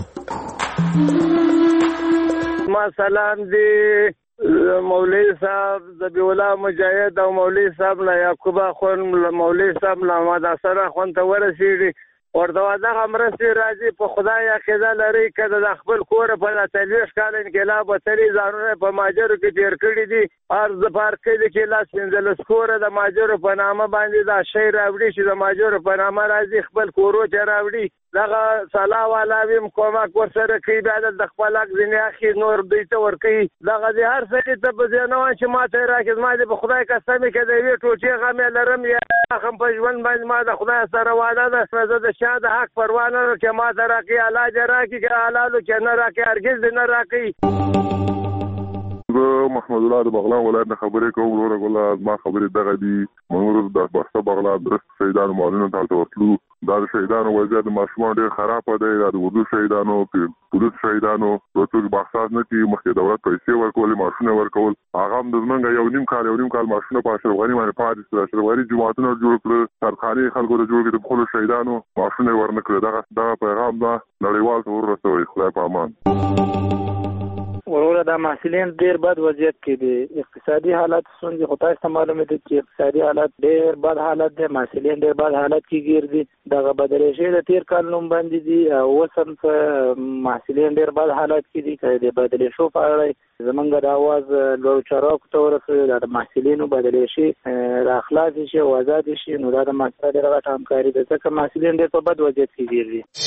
ما سلام دی مولوی صاحب ذبیح الله مجاهد او مولوی صاحب له یعقوب اخون مولوی صاحب له محمد حسن اخون ته ورسېږي ورته دغه مرستې راځي په خدای عقیده لري که د خپل کور په 40 کال انقلاب وتلي ځانونه په ماجرو کې تېر کړي دي عرض د پارک کې لاس 15 کوره د ماجرو په نامه باندې دا شی راوړي چې د ماجرو په نامه راځي خپل کورو ته راوړي دغه سلا والا ویم کومک ورسره کوي بیا د خپل حق ځینې اخی نور دوی ته ورکوي دغه د هر څه ته په ځای نه وان چې ما ته راکړي زما د خدای قسم کې د یوې ټوټې غم یې لرم یا هم په ژوند باندې ما د خدای سره وعده ده زه د چا د حق پروا نه لرم چې ما ته راکړي الله دې راکړي که حلالو چې نه راکړي هرګز دې نه راکړي. محمد الله د بغلان ولایت نه خبرې کوم وروره ګله ما خبرې دغه دي موږ د بسته بغلان درست شهیدانو مالونو ته ورتلو دا د شهیدانو وضعیت د ماشومان ډېر خراب دی دا د اردو شهیدانو پولیس شهیدانو څوک بحثات نه کوي مخکې دولت پیسې ورکول ماشونه ورکول هغه هم د زمونږ یو نیم کال ماشونه په اشرف غني باندې پاتې شول اشرف غني جوماتونه جوړ کړل سرخانې خلکو ته جوړ کړي د خپلو شهیدانو ماشونه ورنه کړل دغه پیغام دا نړیوال ته ورسوي خدای په امان. وروره دا محصلین ډیر بد وضعیت کې دي اقتصادي حالت څنګه خو تاسو معلومه دي چې اقتصادي حالت ډیر بد حالت دي محصلین ډیر بد حالت کې ګیر دي دغه بدلې شي د تیر کال نوم باندې دي او وسم په محصلین ډیر بد حالت کې دي چې د بدلې شو په اړه زمونږ د اواز لو چراغ ته ورسوي د محصلینو بدلې شي د اخلاص شي او آزاد شي نو دا د مقصد راغټ همکاري ده چې محصلین ډیر په بد وضعیت کې ګیر دي.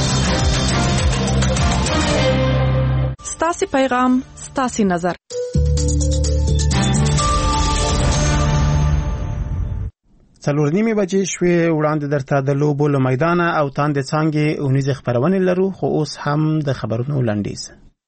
ستاسي پیغام ستاسي نظر. څلور نیمې بجې شوې وړاندې درته د لوبو له میدانه او تاندې څانګې اونیزې خپرونې لرو خو اوس هم د خبرونو لنډیز.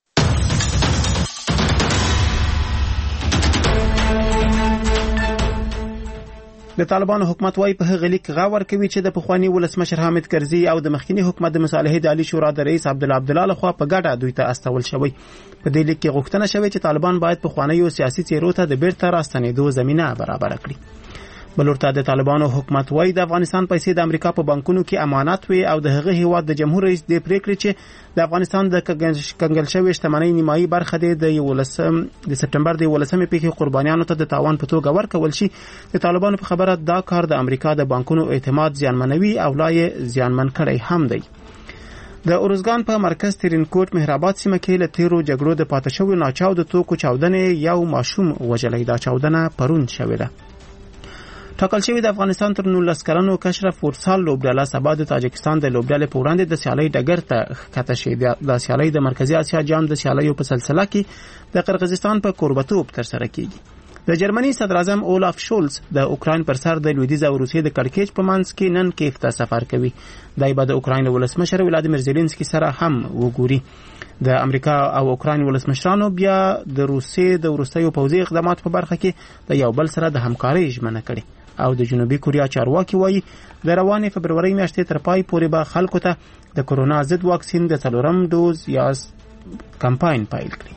د طالبانو حکومت وايي په هغه لیک غور کوي چې د پخوانی ولسمشر حامد کرزي او د مخکنی حکومت د مصالحې د عالی شورا د رئیس عبدالله لخوا په ګډه دوی ته استول شوی. په دې لیک کې غوښتنه شوې چې طالبان باید پخوانیو سیاسي څیرو ته د بیرته راستنېدو زمينه برابر کړي. بلورته د طالبانو حکومت وايي د افغانستان پیسې د امریکا په بانکونو کې امانت وي او د هغه هیواد د جمهور رئیس د پریکړې چې د افغانستان د کنګل شوی شتمنۍ نیمایي برخه د سپټمبر د 11مې پیښې قربانیانو ته د تاوان په توګه ورکول شي. د طالبانو په خبره دا کار د امریکا د بانکونو اعتماد زیانمنوي او لای زیانمن کړی هم دی. د اورزګان په مرکز ترینکوټ مهرآباد سیمه کې له تیرو جګړو د پاتې شوی ناچاو د توکو چاودنې یو ماشوم وژلی دا چاودنه پرون شوې ده. ټاکل شوی د افغانستان تر 19 کلنو کشره فوتسال لوبډله سبا د تاجکستان د لوبډلې په وړاندې د سیالۍ ډګر ته ښکته شي. د سیالۍ د مرکزی اسیا جام د سیالیو په سلسله کې د قرغیزستان په کوربتوب ترسره کیږي. د جرمني صدر اعظم اولاف شولز د اوکراین پر سر د لویدیځ او روسیې د کړکېچ په منځ کې نن کیف ته سفر کوي. دای به د اوکراین ولسمشر ولادیمیر زيلنسکي سره هم وګوري. د امریکا او اوکراین ولسمشرانو بیا د روسیې د وروستیو پوځي اقداماتو په برخه کې د یو بل سره د همکارۍ ژمنه کړې او د جنوبي کوریا چارواکي وایي د روانې فبرورۍ میاشتې تر پای پورې به خلکو ته د کرونا ضد واکسین د 4م ډوز یا کمپاین پیل کړي.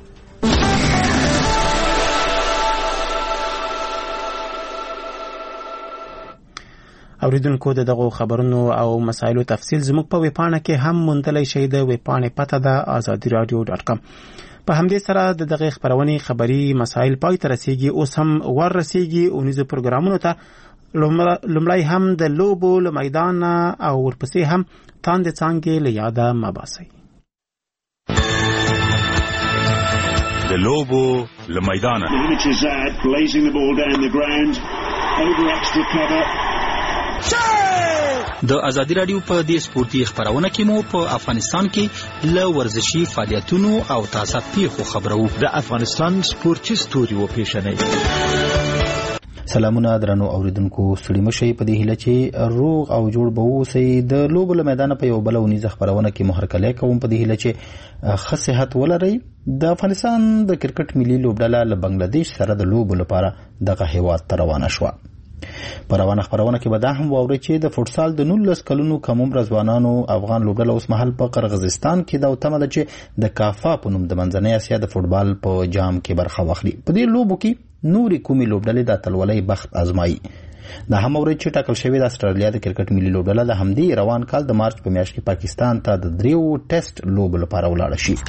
اوریدونکو د دغه خبرونو او مسایلو تفصیل زموږ په ویبپاڼه کې هم موندلی شئ. د ویبپاڼې پته ده azadiradio.com. په همدې سره د دغه خبرونې خبري مسایل پای ته رسیږي. اوس هم ور رسیږي اونیزو پروګرامونو ته. لومړی هم د لوبو له میدان او ورپسې هم تاندې څانګې له یاده مباسي. د لوبو له میدان د ازادي رادیو په دې سپورتي خبرونه کې مو په افغانستان کې له ورزشي فعالیتونو او تازه پیښو خبرو. د افغانستان سپورتي ستوري و پیښنې. سلامونه درنو اوریدونکو، ستړي مشئ په دې هیله چې روغ او جوړ به اوسئ. د لوبو له میدان په یو بل ونیزه خبرونه کې محرکلی کوم په دې هیله چې ښه صحت ولرئ. د افغانستان د کرکټ ملي لوبډله له بنگلادیش سره د لوبو لپاره دغه هیواد ته روانه شوه. په روانه خبرونه کې به دا هم واورئ چې د فوټسال د 19 کلونو کم عمره ځوانانو افغان لوبډله اوس مهال په قرغیزستان کې دا تمه ده چې د کافا په نوم د منځنۍ اسیا د فوټبال په جام کې برخه واخلي. په دې لوبو کې نورې کومې لوبډلې د اتلولۍ بخت ازمایي. دا هم اورئ چې ټاکل شوې د استرالیا د کرکټ ملي لوبډله د همدې روان کال د مارچ په میاشت کې پاکستان ته د 3 ټیسټ لوبو لپاره ولاړه شي.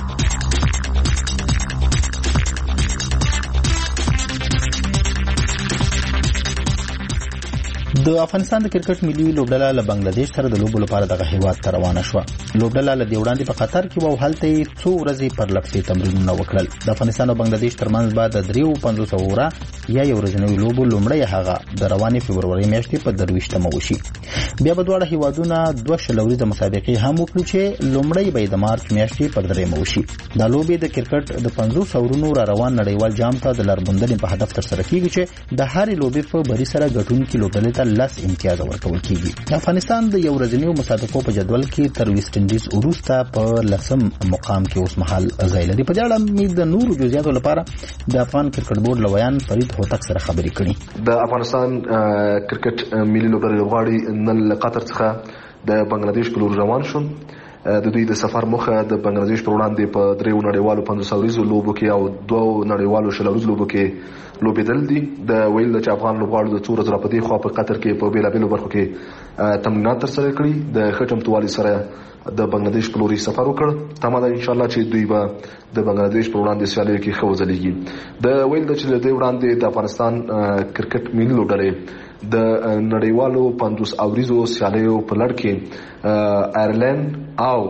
د افغانستان د کرکټ ملي لوبډله له بنگلاديش سره د لوبو لپاره دغه هیواد ته روانه شوه. لوبډله له دې وړاندې په قطر کې وو، هلته یې څو ورځې پر لپسې تمرینونه وکړل. د افغانستان او بنگلاديش ترمنځ به د 350 اوره یا یو ورځنیو لوبو لومړی هغه د روانې فبروري میاشتې په 23 وشي. بیا به دواړه هیوادونه 2 شلوریزه مسابقې هم وکړي چې لومړی به د مارچ میاشتې پر 3 وشي. دا لوبې د کرکټ د 500 اورونو را روان نړیوال جام ته د لارښوونې په هدف ترسره کیږي چې د هرې لوبې په بری سره ګټونکي لوبډلې ته 10 امتیاز ورکول کیږي. افغانستان د یو ورځنیو مسابقو په جدول کې تر ویسټ انډیز وروسته په 10م مقام کې اوس مهال ځای لري. په دې اړه مې د نورو جزئیاتو لپاره د افغان کرکټ بورډ لویان فرید هوتک سره خبرې کړې. د افغانستان کرکټ ملي لوبډلې لوبغاړي نن له قطر څخه د بنگلاديش په لور روان شول. د دوی د سفر موخه د بنگلاديش پر وړاندې په 3 نړیوالو 500 اوریزو لوبو کې او 2 نړیوالو شلوریزو لوبو کې لوبېدل دي. د ویل چې افغان لوبغاړو د څو ورځې راپدې خو په قطر کې په بیلابېلو برخو کې تمرینات ترسره کړي. د خټمتوالي سره د بنگلاديش په لوري سفر وکړ. تمام ان شاء الله چې دوی به د بنگلاديش پر وړاندې سیالي کې خو ځلېږي. د ویل چې د وړاندې د افغانستان کرکټ ملي لوبډلې د نړیوالو 500 اوریزو سیالیو په لړ کې آیرلند او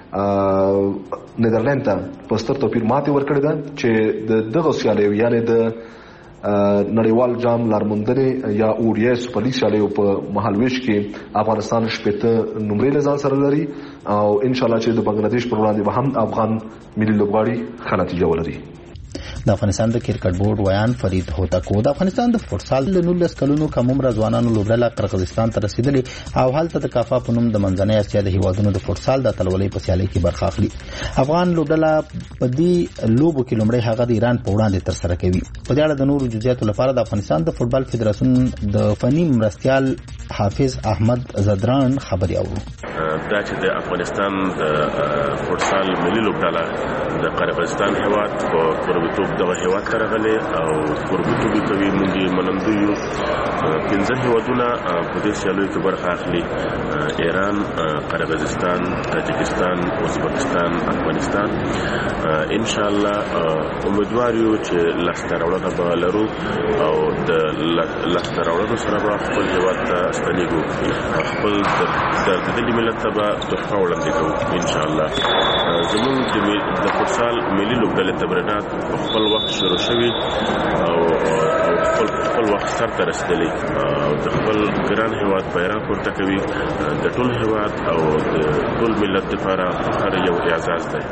نیدرلند ته په ستر توپیر ماتې ورکړې ده چې دغه سیالیو یعنی د نړیوال جام لارموندنې یا اوډیا سپر لیګ سیالیو په مهالويش کې افغانستان 70 نمرې له ځان سره لري او ان شاء الله چې د بنگلاديش پر وړاندې به هم افغان ملي لوبغاړي ښه نتیجه ولري. د افغانستان د کرکټ بورډ ویان فرید هوتک د افغانستان د فوټسال له 19 کلونو کم عمر ځوانانو لوبډله قرغیزستان ته رسیدلې او هلته د کافا په نوم د منځنۍ اسیا د هیوادونو د فوټسال د اتلولۍ په سیالۍ کې برخه اخلي. افغان لوبډله په دې لوبو کې لومړی هغه د ایران په وړاندې ترسره کوي. په دې اړه د نورو جزئیاتو لپاره د افغانستان د فوټبال فدراسیون د فني مرستیال حافظ احمد زدران خبري اورو. دا چې د افغانستان د فوټسال ملي لوبډله د قرغیزستان هیواد په قربتوب دغه هیواد ته راغلي او قربتوب کوي. موږ منندو یو 15 هیوادونه په دې سیالیو کې برخه اخلي: ایران، قرغیزستان، تاجکستان، ازبکستان، افغانستان. ان شاء الله امیدوار یو چې لاسته راوړنه به لرو او د لاسته راوړنو سره به خپل هیواد ته ستنېږو او خپل د دې ملت ته به تحفه وړاندې کوو ان شاء الله. زموږ د فوټسال ملي لوبډلې تمرینات په خپل وخت شروع شوي او خپل وخت سرته رسېدلي او د خپل ګران هیواد بیرغ پورته کوي. د ټول هیواد او د ټول ملت لپاره فخر یو اعزاز دی.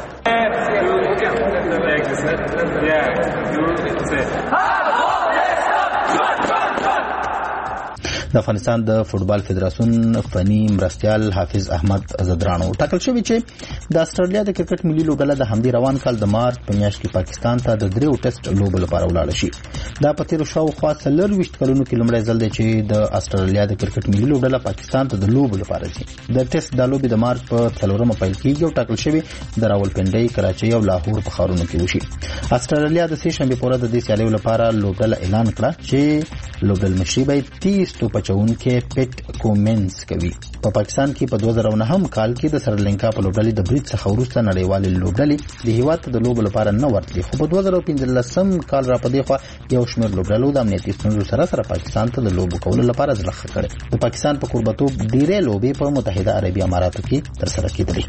د افغانستان د فوټبال فدراسیون فني مرستیال حافظ احمد زدرانو ټاکل شوی چې د استرالیا د کرکټ ملي لوبډله د همدې روان کال د مارچ په میاشت کې پاکستان ته د 3 ټیسټ لوبو لپاره ولاړ شي. دا په تیر شاوخوا 24 کلونو کې لومړی ځل دی چې د استرالیا د کرکټ ملي لوبډله پاکستان ته د لوبو لپاره ځي. د ټیسټ د لوبې د مارچ په 4 پیل کېږي او ټاکل شوی د راولپنډۍ، کراچۍ او لاهور په ښارونو کې وشي. استرالیا د 3 شنبه پورې د دې سیالیو لپاره لوبډله اعلان کړه چې لوبډل مشري به 30 توپ چونکې پټ کومنس کوي. په پاکستان کې په 2009 کال کې د سریلانکا په لوبډلې د بریټ څخه وروسته نړیوال لوبډلې د هیواد د لوبو لپاره نه ورتلي. خو په 2015 کال را پدې خو یو شمېر لوبډلو د امنیتي ستونزو سره پاکستان ته د لوبو کولو لپاره ځلخه کړې. د پاکستان په قربتوب ډېرې لوبې په متحده عربي اماراتو کې ترسره کېدلې.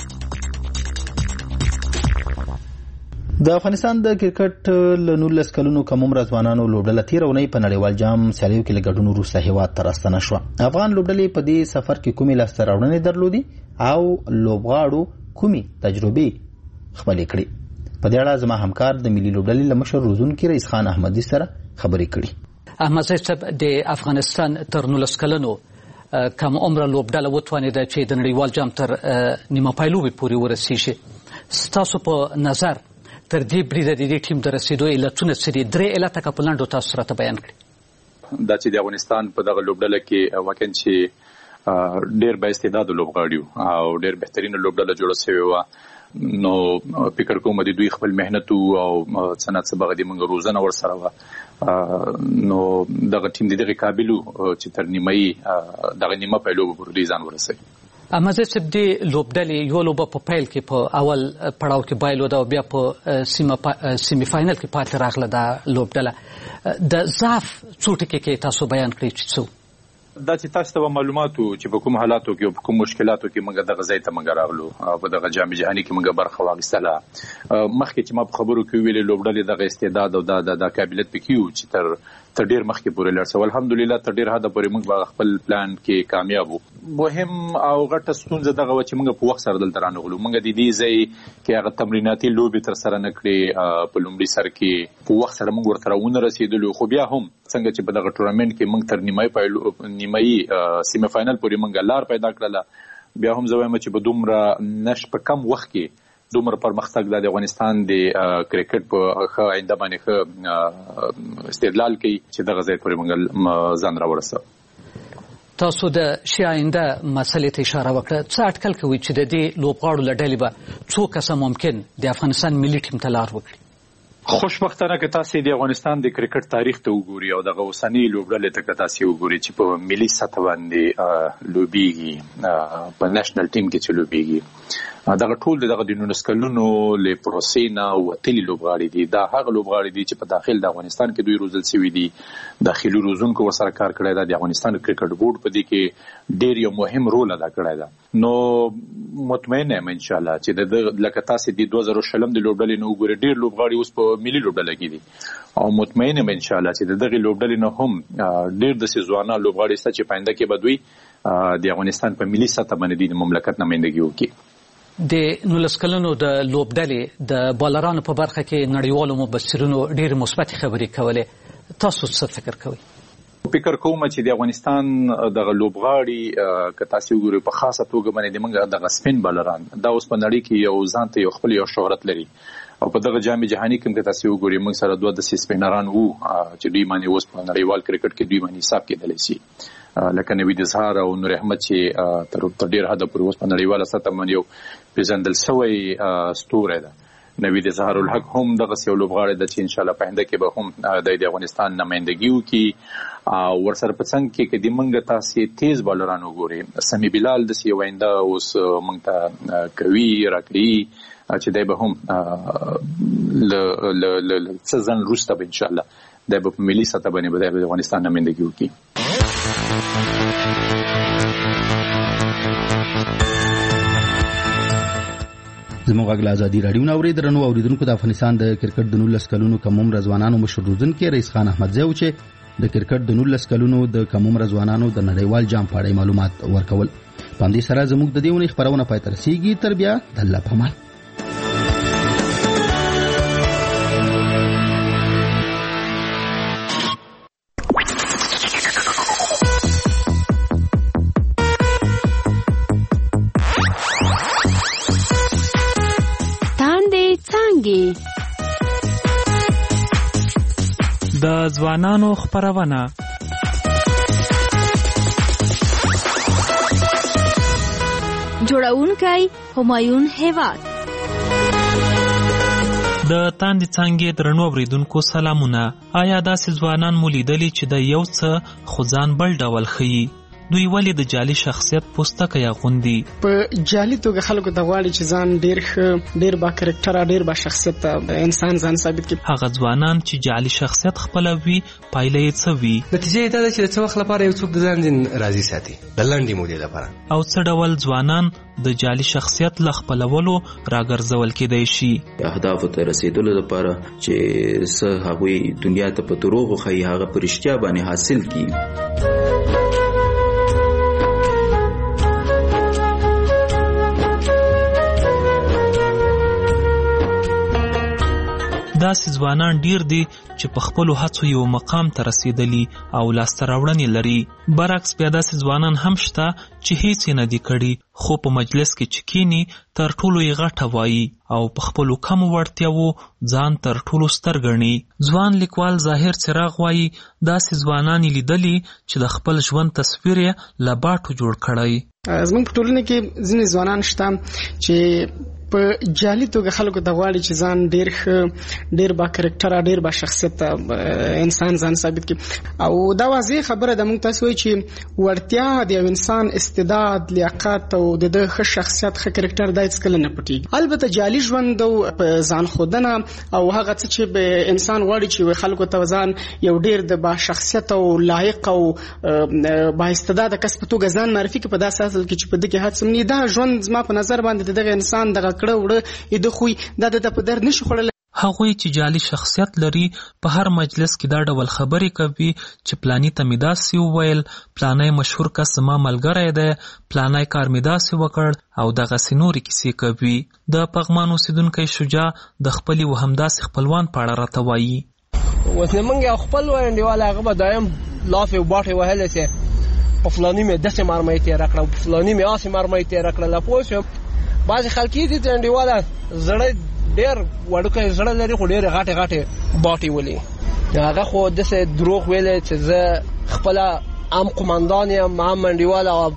د افغانستان د کرکټ له 19 کلونو کم عمر ځوانانو لوبډله تیرونی په نړیوال جام سیالیو کې لګډون وروسته هیواد ته راستنه شو. افغان لوبډلې په دې سفر کې کومې لاسته راوړنې درلودي او لوبغاړو کومې تجربې خپلې کړې؟ په دې اړه زما همکار د ملي لوبډلې له مشر روزونکي رئیس خان احمدي سره خبرې کړې. احمد صاحب د افغانستان تر 19 کلونو کم عمر لوبډله وتوانېده چې د نړیوال جام تر نیمه پایلوبې پورې ورسیږي. ستاسو په نظر تر دې بریده د دې ټیم د رسیدو علتونه څه دي؟ 3 علته که په لنډو تاسو راته بیان کړئ. دا چې د افغانستان په دغه لوبډله کې واقعا چې ډېر با استعداد لوبغاړي او ډېر بهترینه لوبډله جوړه شوې وه، نو فکر کوم د دوی خپل مهنت او صنعت سبغه د موږ روزنه ورسره وه، نو دغه ټیم دغه قابلو چې تر نیمایي دغه نیمه پایلوبه پورې ځان ورسوي. احمد صاحب د لوبډلې یو لوبه په پیل کې په اول پړاو کې بایلوده او بیا په سیمی فاینل کې پاتې راغله دا لوبډله. د ضعف څو ټکي کې تاسو بیان کړئ چې څه؟ دا چې تاسو ته معلوماتو چې په کوم حالاتو کې او په کوم مشکلاتو کې موږ دغه ځای ته موږ راغلو او په دغه جام جهاني کې موږ برخه واخیستله. مخکې چې ما په خبرو کې ویلې لوبډلې دغه استعداد او د قابلیت پکې وو چې تر ډیر مخکې پورې لاړ شو. الحمدلله تر ډیر حده پورې موږ خپل پلان کې کامیاب وو. مهم او غټه ستونزه دغه و چې موږ په وخت سره دلته رانغلو. موږ د دې ځای کې هغه تمریناتي لوبې تر سره نه کړې په لومړي سر کې په وخت سره موږ ورته ونه رسېدلو. خو بیا هم څنګه چې په دغه ټورنمنت کې موږ تر نیمایي سیمه فائنل پورې موږ لار پیدا کړله. بیا هم زه وایم چې په دومره په کم وخت کې دومره پرمختګ د افغانستان د کرکټ په ښه آینده باندې ښه استدلال کوي چې دغه ځای پورې موږ ځان راورسوو. تاسو د شي آینده مسلې ته اشاره وکړه. څه اټکل کوي چې د دې لوبغاړو له ډلې به څو کسه ممکن د افغانستان ملي ټیم ته لار وکړي؟ خوشبختانه که تاسو د افغانستان د کرکټ تاریخ ته وګورئ او دغه اوسنۍ لوبډلې ته تاسو وګورئ چې په ملي سطح باندې لوبېږي، په نېشنل ټیم کې چې لوبېږي، دغه ټول دغه د 19 کلونو له پروسې نه وتلي لوبغاړي دي. دا هغه لوبغاړي دي چې په داخل د افغانستان کې دوی روزل شوي دي. داخلي روزونکو ورسره کار کړی دی. د افغانستان کرکټ بورډ په دې کې ډېر یو مهم رول ادا کړی دی. نو مطمئن یم ان شاء الله چې د لکه تاسو د 2020 د لوبډلې نه وګورئ، ډېر لوبغاړي اوس په ملي لوبډله کې دي او مطمئن یم ان شاء الله چې دغه لوبډلې نه هم ډېر د سيزوانه لوبغاړي ست چې پاینده کې بدوي د افغانستان په ملي سطح باندې د مملکت نمائندګي وکړي. د 19 کلونو د لوبډلې د بالرانو په برخه کې نړیوالو مبصرینو ډېر مثبت خبرې کولې. تاسو څه فکر کوئ؟ فکر کوم چې د افغانستان دغه لوبغاړي که تاسو وګورئ په خاصه توګه باندې موږ دغه سپین بالران دا اوس په نړۍ کې یو ځان ته یو خپل یو شهرت لري او په دغه جام جهاني کې که تاسو وګورئ موږ سره دوه د سپینران وو چې دوی باندې اوس په نړیوال کرکټ کې دوی باندې حساب کېدلی شي لکه نوید اظهار او نور احمد چې تر ډیر حده پورې اوس په نړیواله سطح باندې یو پیژندل شوی ستوری ده. نوید اظهار الحق هم دغه یو لوبغاړی ده چې ان شاء الله په آینده کې به هم د افغانستان نمائندګي وکړي او ورسره په څنګ کې د موږ تاسو تیز بالران وګورئ. سمی بلال د یو آینده اوس موږ ته کوي راکړي چې دای به هم ل سزن روسته به ان شاء الله د په ملي سطح باندې به د افغانستان نمائندګي وکړي. زموږ غږ له ازادي راډیو نه اورېدلو اوریدونکو د افغانستان د کرکټ د 19 کلونو کم عمر ځوانانو مشر روزونکي رئیس خان احمدزی و چې د کرکټ د 19 کلونو د کم عمر ځوانانو د نړیوال جام په اړه معلومات ورکول. په همدې سره زموږ د دې ونې خبرونه پای ته رسیږي. تر بیا د الله په امان. د ځوانانو خبرونه جوړونکی همایون هیواد. د تاندې څانګې درنو اوریدونکو سلامونه. آیا داسې ځوانان مو لیدلي چې د یو څه خو ځان بل ډول ښیي؟ دوی ولې د جعلي شخصیت پوستکی اغوندي؟ په جعلي توګه خلکو ته غواړي چې ځان ډیر ښه، ډیر با کرکټره، ډیر با شخصیت انسان ځان ثابت کړي. هغه ځوانان چې جعلي شخصیت خپلوي پایله یې څه وي؟ نتیجه یې دا ده چې د څه وخت لپاره یو څوک د ځان راضي ساتي د لنډې مودې لپاره. او څه ډول ځوانان د جعلي شخصیت له خپلولو راګرځول کېدای شي؟ اهدافو ته رسیدلو لپاره چې څه هغوی دنیا ته په دروغو ښیي هغه په رښتیا باندې حاصل کړي. داسې ځوانان ډیر دي چې په خپلو هڅو یو مقام ته رسیدلي او لاسته راوړنې لري. برعکس بیا داسې ځوانان هم شته چې هیڅ یې نه دي کړي خو په مجلس کې چې کینی تر ټولو یې غټه وایي او په خپلو کمو وړتیاوو ځان تر ټولو ستر ګڼي. ځوان لیکوال ظاهر څراغ وایي داسې ځوانان یې لیدلي چې د خپل ژوند تصویر یې له باټو جوړ کړی. زموږ په ټولنه کې ځینې ځوانان شته چې په جالي توګه خلکو ته غواړي چې ځان ډیر با کرکټر ډیر با شخصیت انسان ځان ثابت کړي او دا واضح خبره ده. موږ تاسو وایي چې وړتیا د یو انسان استعداد لیاقت او د ښه شخصیت ښه کرکټر دا هیڅ کله نه پټیږي. البته جالي ژوند او ځان ښودنه او هغه څه چې به انسان غواړي چې خلکو ته ځان یو ډیر د با شخصیت او لایق او با استعداد کس په توګه ځان معرفي کړي په داسې اصل کې چې په دې کې هڅه نه دا ژوند زما په نظر باندې دغه انسان دغه کړه وړه د خوې د په در نشي خړل. هغوی چې جعلي شخصیت لري په هر مجلس کې دا ډول خبرې کوي چې پلانی ته مې داسې وویل، پلانی مشهور کس زما ملګری دی، پلانی کار مې داسې وکړ او دغسې نورې کیسې کوي. د پغمان اوسېدونکی شجاع د خپلې و همداسې خپلوان په اړه راته وایي. اوس نه موږ یو خپل انډیوال هغه به دایم لافې او باټې وهلی چې په فلاني مې داسې مرمۍ تېره کړه، په فلاني مې هسې مرمۍ تېره کړله. پوه شوم بعضې خلک یې دي چې انډیواله زړه ډېر وړوکی زړه لري خو ډېرې غټې غټې باټې ولي. هغه خو داسې دروغ ویلی چې زه خپله هم قمندان یم هم انډیواله او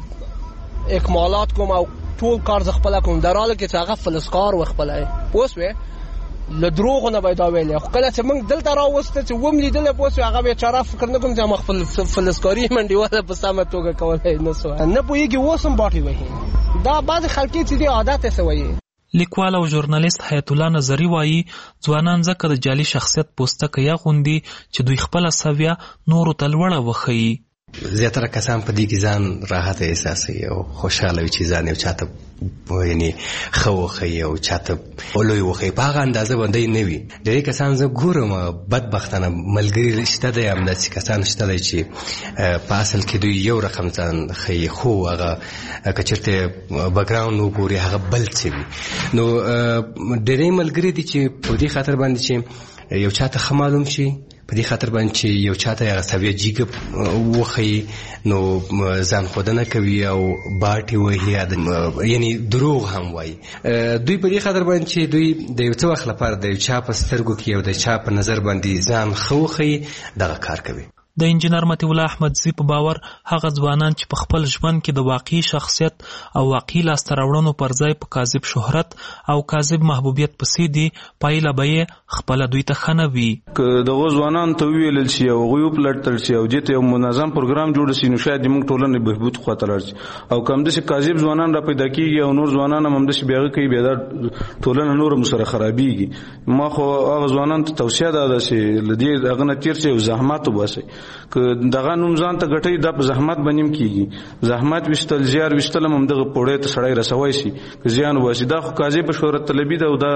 اکمالات کوم او ټول کار زه خپله کوم، در حاله کې چې هغه فلسکار و خپله. پوه شوې له دروغو نه به یې دا ویلی. خو کله چې موږ دلته راوسته چې وم لیدلی پوه شوې هغه بیچاره فکر نه کوم چې ما خپل فلسکاري منډیواله په سمه توګه کولی نه سوه نه پوهېږي اوس هم باټې وهي. دا بعضې خلک چې دي عادت یې څه وایي. لیکوال او ژورنالیست حیات الله نظري وایي ځوانان ځکه د جعلي شخصیت پوستکی اغوندي چې دوی خپله سویه نورو ته لوړه وښیي. زیاتره کسان په دې کې ځان راحت احساسوي او خوشحاله وي چې ځان یو چاته یعنی ښه وښیي او چاته لوی وښیي، په هغه اندازه باندې نه وي. ډېری کسان زه ګورم بدبختانه ملګري شته دی، همداسې کسان شته دی چې په اصل کې دوی یو رقم ځان ښیي خو هغه که چېرته بیکګراونډ وګوري هغه بل څه وي. نو ډېری ملګري دي چې په دې خاطر باندې چې یو چاته ښه معلوم شي، په دې خاطر باندې چې یو چاته هغه سویه جیګه وښیي نو ځان ښودنه کوي او باټې وهي یعنی دروغ هم وایي. دوی په دې خاطر باندې چې دوی د یو څه وخت لپاره د یو چا په سترګو کې او د چا په نظر باندې ځان ښه وښیي دغه کار کوي. د انجینر مطیع الله احمدزي په باور هغه ځوانان چې په خپل ژوند کې د واقعي شخصیت او واقعي لاسته راوړنو پر ځای په کاذب شهرت او کاذب محبوبیت پسې دي، پایله به یې خپله دوی ته ښه نه وي. که دغو ځوانانو ته وویلل شي او هغوی وپلټل شي او دې ته یو منظم پروګرام جوړ شي نو شاید زموږ ټولنې بهبود خواته لاړ شي. او که همداسې کاذب ځوانان را پیدا کېږي او نور ځوانان هم همداسې بیا هغه کوي بیا دا ټولنه نور هم سره خرابېږي. ما خو هغه ځوانانو ته توصیه ده چې له دې هغه نه تېر شي او زحمت وباسئ. که دغه نوم ځان ته ګټئ دا په زحمت باندې هم کېږي. زحمت ویشتل زیار ویشتل هم همدغه پوړۍ ته سړی رسوی شي که زیان وباسي. دا خو کاذبه شهرت طلبي ده او دا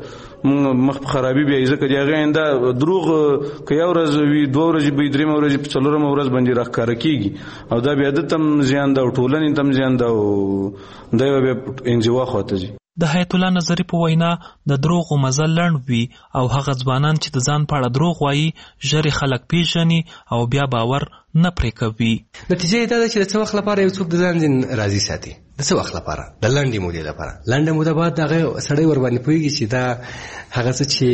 مخ په خرابي بیایي. ځکه د هغې آینده دروغ که یو ورځ وي، دوه ورځې به وي، درېیمه ورځ په څلورمه ورځ باندې راښکاره کېږي او دا بیا ده ته هم زیان ده او ټولنې ته هم زیان ده او دا یوه بیا انزوا خواته ځي. د حیات الله نظري په وینا د دروغو مزل لنډ وي او هغه ځوانان چې د ځان په اړه دروغ وایي ژر خلک پیژني او بیا باور نه پرې کوي. نتیجه یې دا ده چې د څه وخت لپاره یو څوک د ځان راضي ساتي، د څه وخت لپاره، د لنډې مودې لپاره. لنډه موده بعد هغه سړی ورباندې پوهېږي چې دا هغه څه چې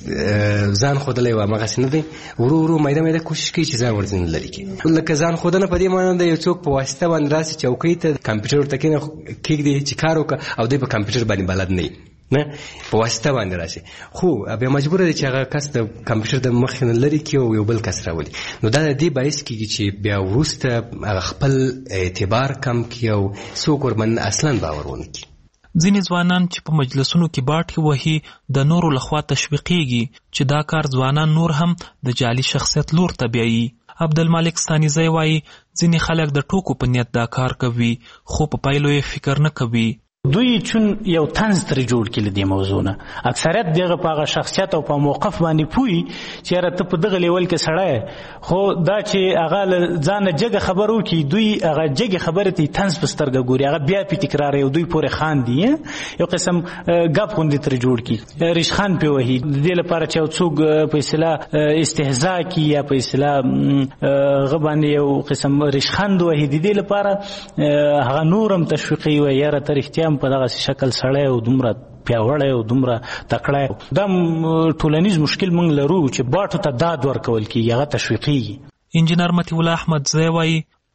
ځان ښودلی و همغسې نه دی، ورو ورو میده میده کوشش کوي چې ځان ورځنې لرې کړي. لکه ځان ښودنه په دې معنی ده یو څوک په واسطه باندې راسي چوکۍ ته کمپیوټر ورته کېږدي چې کار وکړه او دوی په کمپیوټر باندې بلد نه وي، نه په واسطه باندې راشي، خو بیا مجبوره دی چې هغه کس د کمپیوټر د مخې نه لرې کړي او یو بل کس راولي. نو دا د دې باعث کېږي چې بیا وروسته هغه خپل اعتبار کم کړي او څوک ورباندې اصلا باور ونه کړي. ځینې ځوانان چې په مجلسونو کې باټې وهي د نورو لخوا تشویقېږي چې دا کار ځوانان نور هم د جعلي شخصیت لور ته بیایي. عبدالمالک ستانیزی وایي ځینې خلک د ټوکو په نیت دا کار کوي خو په پایلو یې فکر نه کوي. دوی چون یو طنز ترې جوړ کړي له دې موضوع نه، اکثریت دغه په هغه شخصیت او په موقف باندې پوهي چې یاره ته په دغه لیول کې سړی خو دا چې هغه له ځانه جګه خبر وکړي دوی هغه جګې خبرې ته طنز په سترګه ګوري، هغه بیا پې تکراروي او دوی پورې خاندي، یو قسم ګپ غوندې ترې جوړ کړي، ریشخند پې وهي د دې لپاره چې یو څوک په اصطلاح استهزا کړي یا په اصطلاح هغه باندې یو قسم ریشخند وهي، د دې لپاره هغه نور هم تشویقوي وایي یاره ته رښتیا په دغه شکل سړی او دومره پیاوړی او دومره تکړه. دا ټولنیز مشکل موږ لرو چې باټو ته داد ورکول کېږي، هغه تشویقېږي. انجینر مطیع الله احمدزی وایي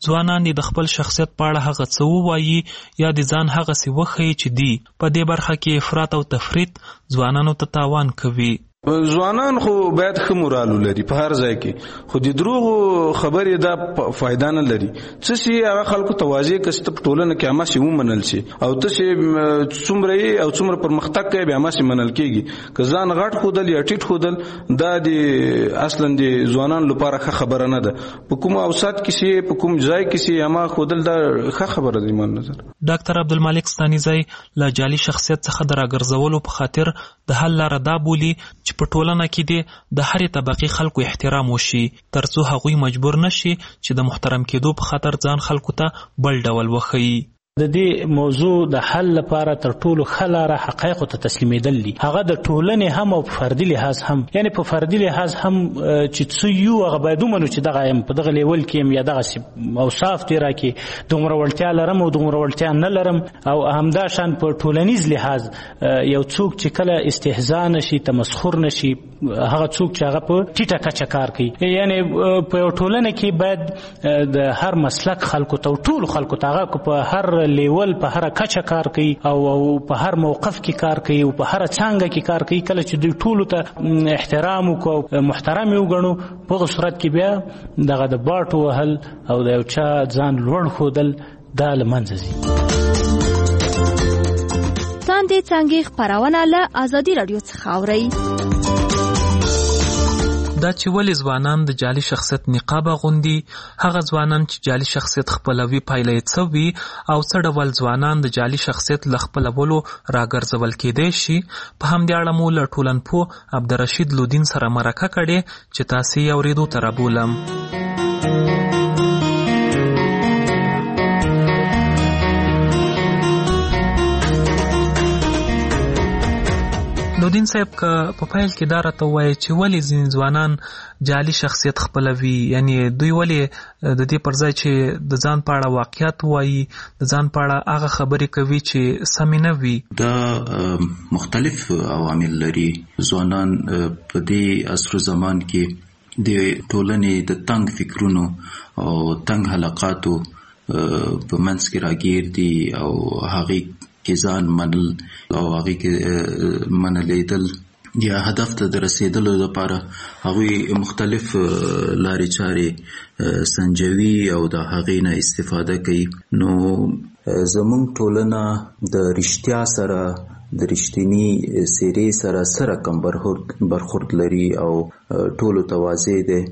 ځوانان د خپل شخصیت په اړه هغه څه ووایي یا د ځان هغه څه وښیي چې دی په دې برخه کې افراط او تفریط ځوانانو ته تاوان کوي. ځوانان خو باید ښه مورال ولري په هر ځای کې، خو د دروغو خبرې دا فایده نه لري. څه شي هغه خلکو ته واضح کړي چې په ټولنه کې هماسې ومنل شي، او ته څومره یې او څومره پرمختګ کوي بیا هماسې منل کېږي. که ځان غټ ښودل یا ټیټ ښودل دا د اصلا د ځوانانو لپاره ښه خبره نه ده. په کوم اوسط کې شي، په کوم ځای کې شي، هما ښودل دا ښه خبره ده من نظر. ډاکټر عبدالمالک ستانیزی له جعلي شخصیت څخه د راګرځولو په خاطر د حل لاره دا بولي چې په ټولنه کې د هرې طبقې خلکو احترام وشي ترڅو هغوی مجبور نشي چې د محترم کېدو په خاطر ځان خلکو ته بل ډول وښیي. د دې موضوع د حل لپاره تر ټولو ښه لاره حقایقو ته تسلیمېدل دي، هغه د ټولنې هم او په فردي لحاظ هم، یعنې په فردي لحاظ هم چې څه یو هغه باید ومنو چې دغه یم په دغه لیول کې یم یا دغسې اوصاف دې راکړي دومره وړتیا لرم او دومره وړتیا نه لرم. او همدا شان په ټولنیز لحاظ یو څوک چې کله استهزا نشي، تمسخر نشي، هغه څوک چې هغه په ټیټه کچه کار کوي، یعنې په یو ټولنه کې باید د هر مسلک خلکو ته او ټولو خلکو ته هغه په هر لیول په هر کچه کار کوي او په هر موقف کې کار کوي او په هر څانګه کې کار کوي. کله چې دوی ټولو ته احترام وکړو، محترم یې وګڼو، په هغه صورت کې بیا دغه د باټو وهل او د یو چا ځان لوړ ښودل دا له منځه ځي. تاندې څانګې خپرونه له ازادي راډیو څخه اورئ. دا چې ولې ځوانان د جعلي شخصیت نقاب اغوندي، هغه ځوانان چې جعلي شخصیت خپلوي پایله یې څه وي، او څه ډول ځوانان د جعلي شخصیت له خپلولو راګرځول کېدای شي، په همدې اړه مو له ټولنپوه عبدالرشید لودین سره مرکه کړې چې تاسې یې اورېدو ته رابولم. لودین صاحب که په پیل کې دا راته ووایي چې ولې ځینې ځوانان جعلي شخصیت خپلوي، یعنی دوی ولې د دې پر ځای چې د ځان په اړه واقعیت وایي، د ځان په اړه هغه خبرې کوي چې سمې نه وي. دا مختلف عوامل لري. ځوانان په دې عصر زمان کې د ټولنې د تنګ فکرونو او تنګ حلقاتو په منځ کې راګیر دي او هغې کې ځان منل او هغې کې منلیدل یا هدف ته د رسیدلو لپاره هغوی مختلف لارې چارې سنجوي او د هغې نه استفاده کوي. نو زموږ ټولنه د رښتیا سره، د رښتینی څېرې سره کم برخورد لري او ټولو ته واضح دی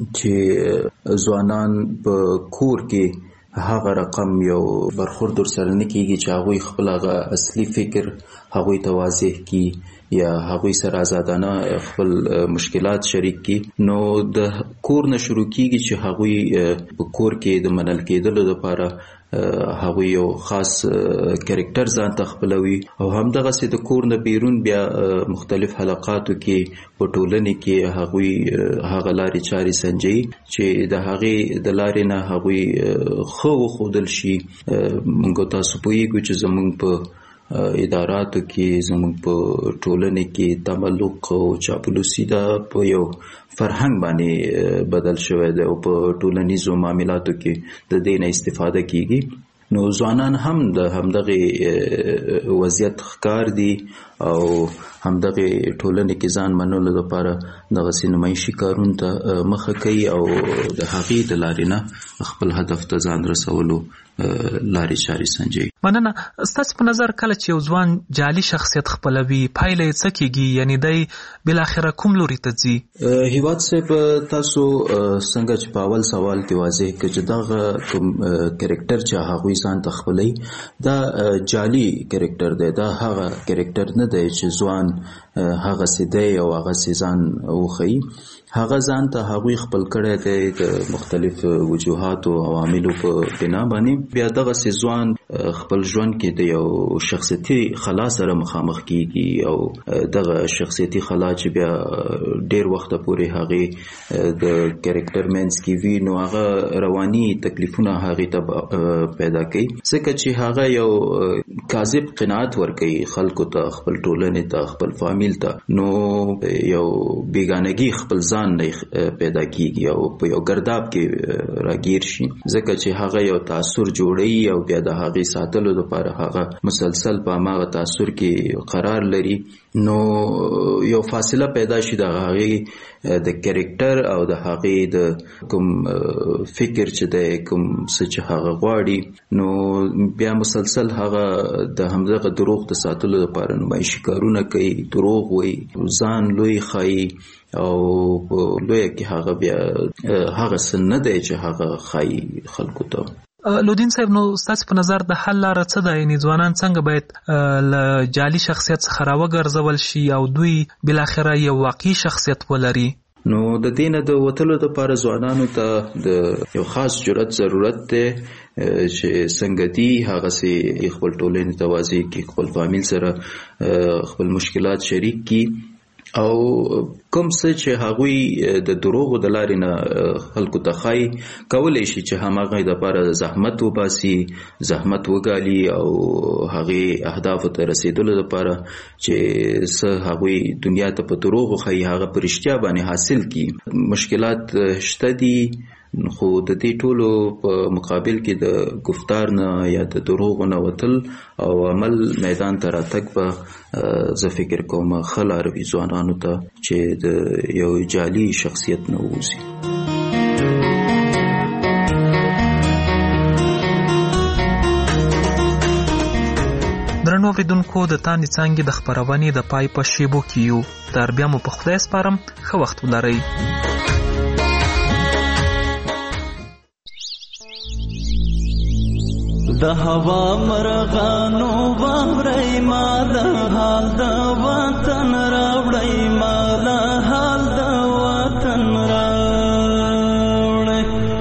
چې ځوانان په کور کې هغه رقم یو برخورد ورسره نه کېږي چې هغوی خپل هغه اصلي فکر هغوی ته واضح کی یا هغوی سره آزادانه خپل مشکلات شریک کی. نو د کور نه شروع کېږي چې هغوی په کور کې د منل کېدلو لپاره هغوی یو خاص کرکټر ځان ته خپلوي او همدغسې د کور نه بیرون بیا مختلف حلقاتو کې په ټولنې کې هغوی هغه لارې چارې سنجوي چې د هغې د لارې نه هغوی ښه وښودل شي. موږ تاسو پوهیږو چې زموږ په اداراتو کې، زموږ په ټولنې کې تملق او چاپلوسي دا په یو فرهنګ باندې بدل شوی دی او په ټولنیزو معاملاتو کې د دې نه استفاده کیږي. نو ځوانان هم د همدغه وضعیت ښکار دي او همدغه ټولنې کې ځان منلو لپاره دغسې نمایشي کارونو ته مخه کوي او د هغې د لارې نه خپل هدف ته ځان رسولو لارې چارې سنجوي. مننه. ستاسو په نظر کله چې یو ځوان جعلي شخصیت خپلوي پایله یې څه کېږي، یعنی دی بالاخره کوم لوري ته ځي؟ هیواد صاحب تاسو څنګه چې په اول سوال کې واضح کړه چې دغه کوم کرکټر چې هغوی ځان ته خپلوي دا جعلي کرکټر دی، دا هغه کرکټر نه دی چې ځوان هغسې دی او هغسې ځان وښیي. هغه ځان ته هغوی خپل کړی دی د مختلف وجوهاتو او عواملو په بنا باندې بیا دغه ځوان خپل ژوند کې د یو شخصیتي خلا سره مخامخ کیږي او دغه شخصیتي خلا چې بیا ډیر وخت پورې هغه د کریکټر مینس کې وی نو هغه رواني تکلیفونه هغه ته پیدا کوي ځکه چې هغه یو کاذب قناعت ورکوي خلکو ته خپل ټولنې ته خپل فامیل ته نو یو بیگانگی خپل ځان نه پیدا کیږي او په یو ګرداب کې راګیر شي ځکه چې هغه یو تاثر جوړي او بیا د هغه ساتلو لپاره هغه مسلسل په هغه تاثر کې قرار لري نو یو فاصله پیدا شي د هغه د کریکټر او د هغه د کوم فکر چې د کوم څه چې هغه غواړي نو بیا مسلسل هغه د همدغه دروغ د ساتلو لپاره نمایشي کارونه کوي دروغ وایي ځان لوی خایي او لوی کې هغه بیا هغه سن نه دی چې هغه خایي خلکو ته. لودین صاحب نو ستاسو په نظر د حل لاره څه ده؟ یعنې ځوانان څنګه باید له جعلي شخصیت څخه راوګرځول شي او دوی بالاخره یو واقعي شخصیت ولري؟ نو د دینه د وتلو لپاره ځوانانو ته د یو خاص جرأت ضرورت دی چې څنګه دی هغه سي خپل ټولنې توازی کې خپل فامیل سره خپل مشکلات شریک کی او کوم څه چې هغوی د دروغو د لارې نه خلکو ته ښایي کولی شي چې هماغه د لپاره زحمت وباسي زحمت وګالي او هغې اهدافو ته رسیدلو لپاره چې څه هغوی دنیا ته په دروغو ښایي هغه په رښتیا باندې حاصل کړي. مشکلات شته دي خو د دې ټولو په مقابل کې د گفتار نه یا د دروغو نه وتل او عمل میدان ته راتګ به زه فکر کوم ښه لاره وي ځوانانو ته چې د یو جعلي شخصیت نه ووځي. درنو اوریدونکو د تاندې څانګې د خپرونې د پای په شیبو کې یو. تر بیا مو په خدای سپارم، ښه وخت ولرئ. د هوا مرغانو واورئ ما د حال د وطن راوړئ ما د حال د وطن راوړئ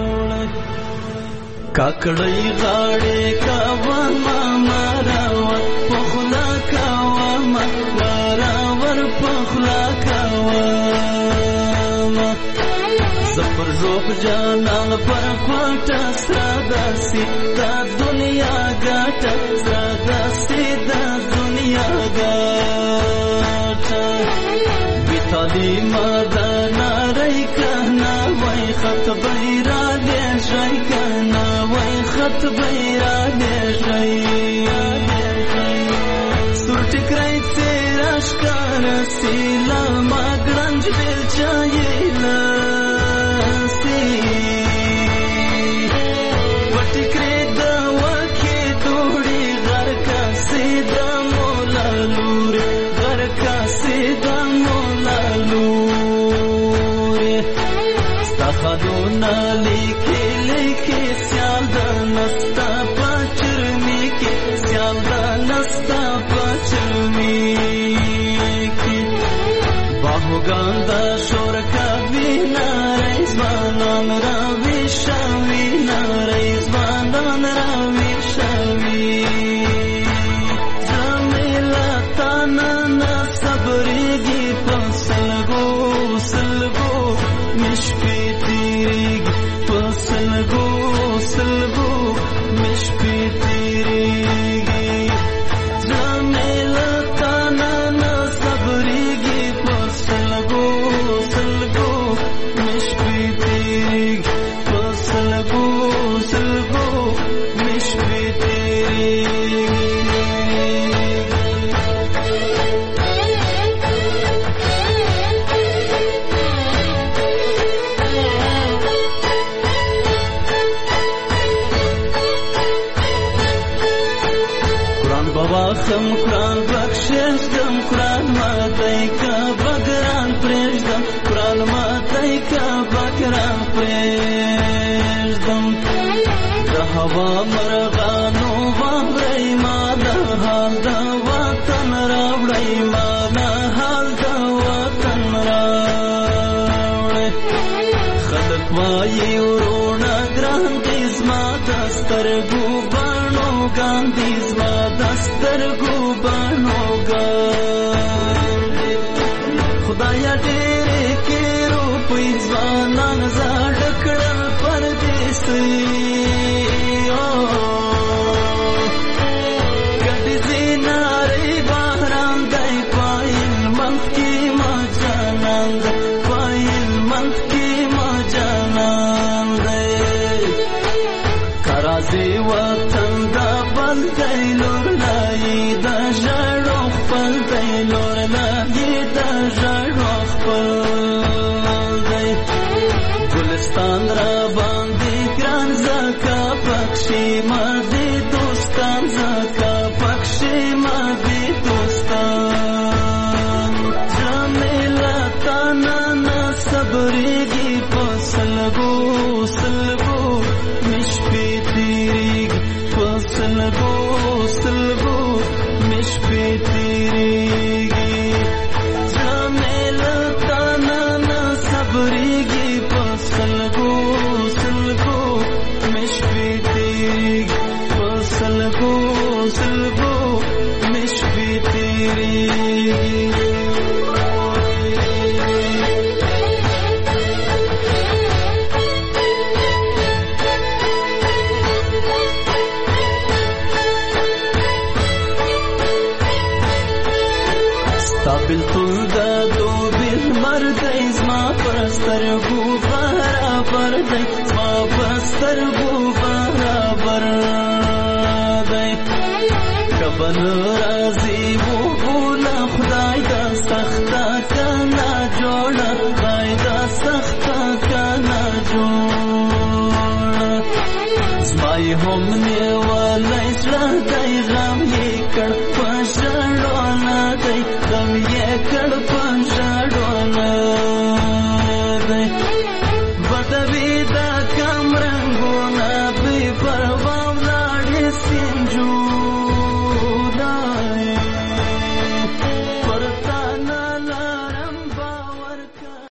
کاکړۍ غاړې کاوه ما مراور پخلا کاوه ما مراور پخلا کاوه زفر روح جانان پر کوټه ساداسي دا دنیا ګټه ساداسي دا دنیا ګټه بیتالی مادا ناری کهنا وای خط بیرا دې شای کهنا وای خط بیرا دې شای سورټ کرای تیرا شکار سیلا ما ګرنج دل چایلا خدونا لیکي لیکي سیال د نستا پچرمی کې سیال د نستا پچرمی کې باهوګان د شور کوي نارې ځوانان راوي شوي نارې ځوانان راوي شوي زمیلا تانا صبرېږي په سلګو سلګو مشکې قرآن بخشش دم قرآن ماتی کا بگران پریشدم قرآن ماتی کا بگران پریشدم د هوا مرغانو واورئ ما د حال د وطن راوړئ ما د حال د وطن راوړئ خلک وایي ورونه ګران دي زما د سترګو ګاندي زما د سترګو بڼوګان دی خدایا ډېرې کې روپۍ ځوانان زاړه کړل پردیسۍ ګډې زینارې بهرام دی پایل منځ کې ما جانان دی پایل منځ کې ما جانان دی کرازي وطن دا بل دی لور لایي د ژړو خپل دی لور لایي د ژړو خپل دی ګلستان را باندې ګران زکا پکشي ما دي دوستان زکا پکشي ما دي دوستان جمیلا تانا نا صبرېږي په سلګو سلګو مش پې تېرېږي په سلګو سلګو مش پې تېرېږي جمیلا تانا نا صبرېږي په سلګو سلګو مش پې تېرېږي په سلګو سلګو مش پې تېرېږي بلتون دا دو بالمر دی زما پرسترگو برابر دی زما پرسترگو برابر دی کبن رازی و بولا خدای دا سختا کنا جوڑا خدای دا سختا کنا جوڑا زمای هم نیوالی زړه دی غم یې کړ په ژړونه دی غم یې کړ په ژړونه دی بدوي دا کم رنګونه بې پروا ولاړې سینجو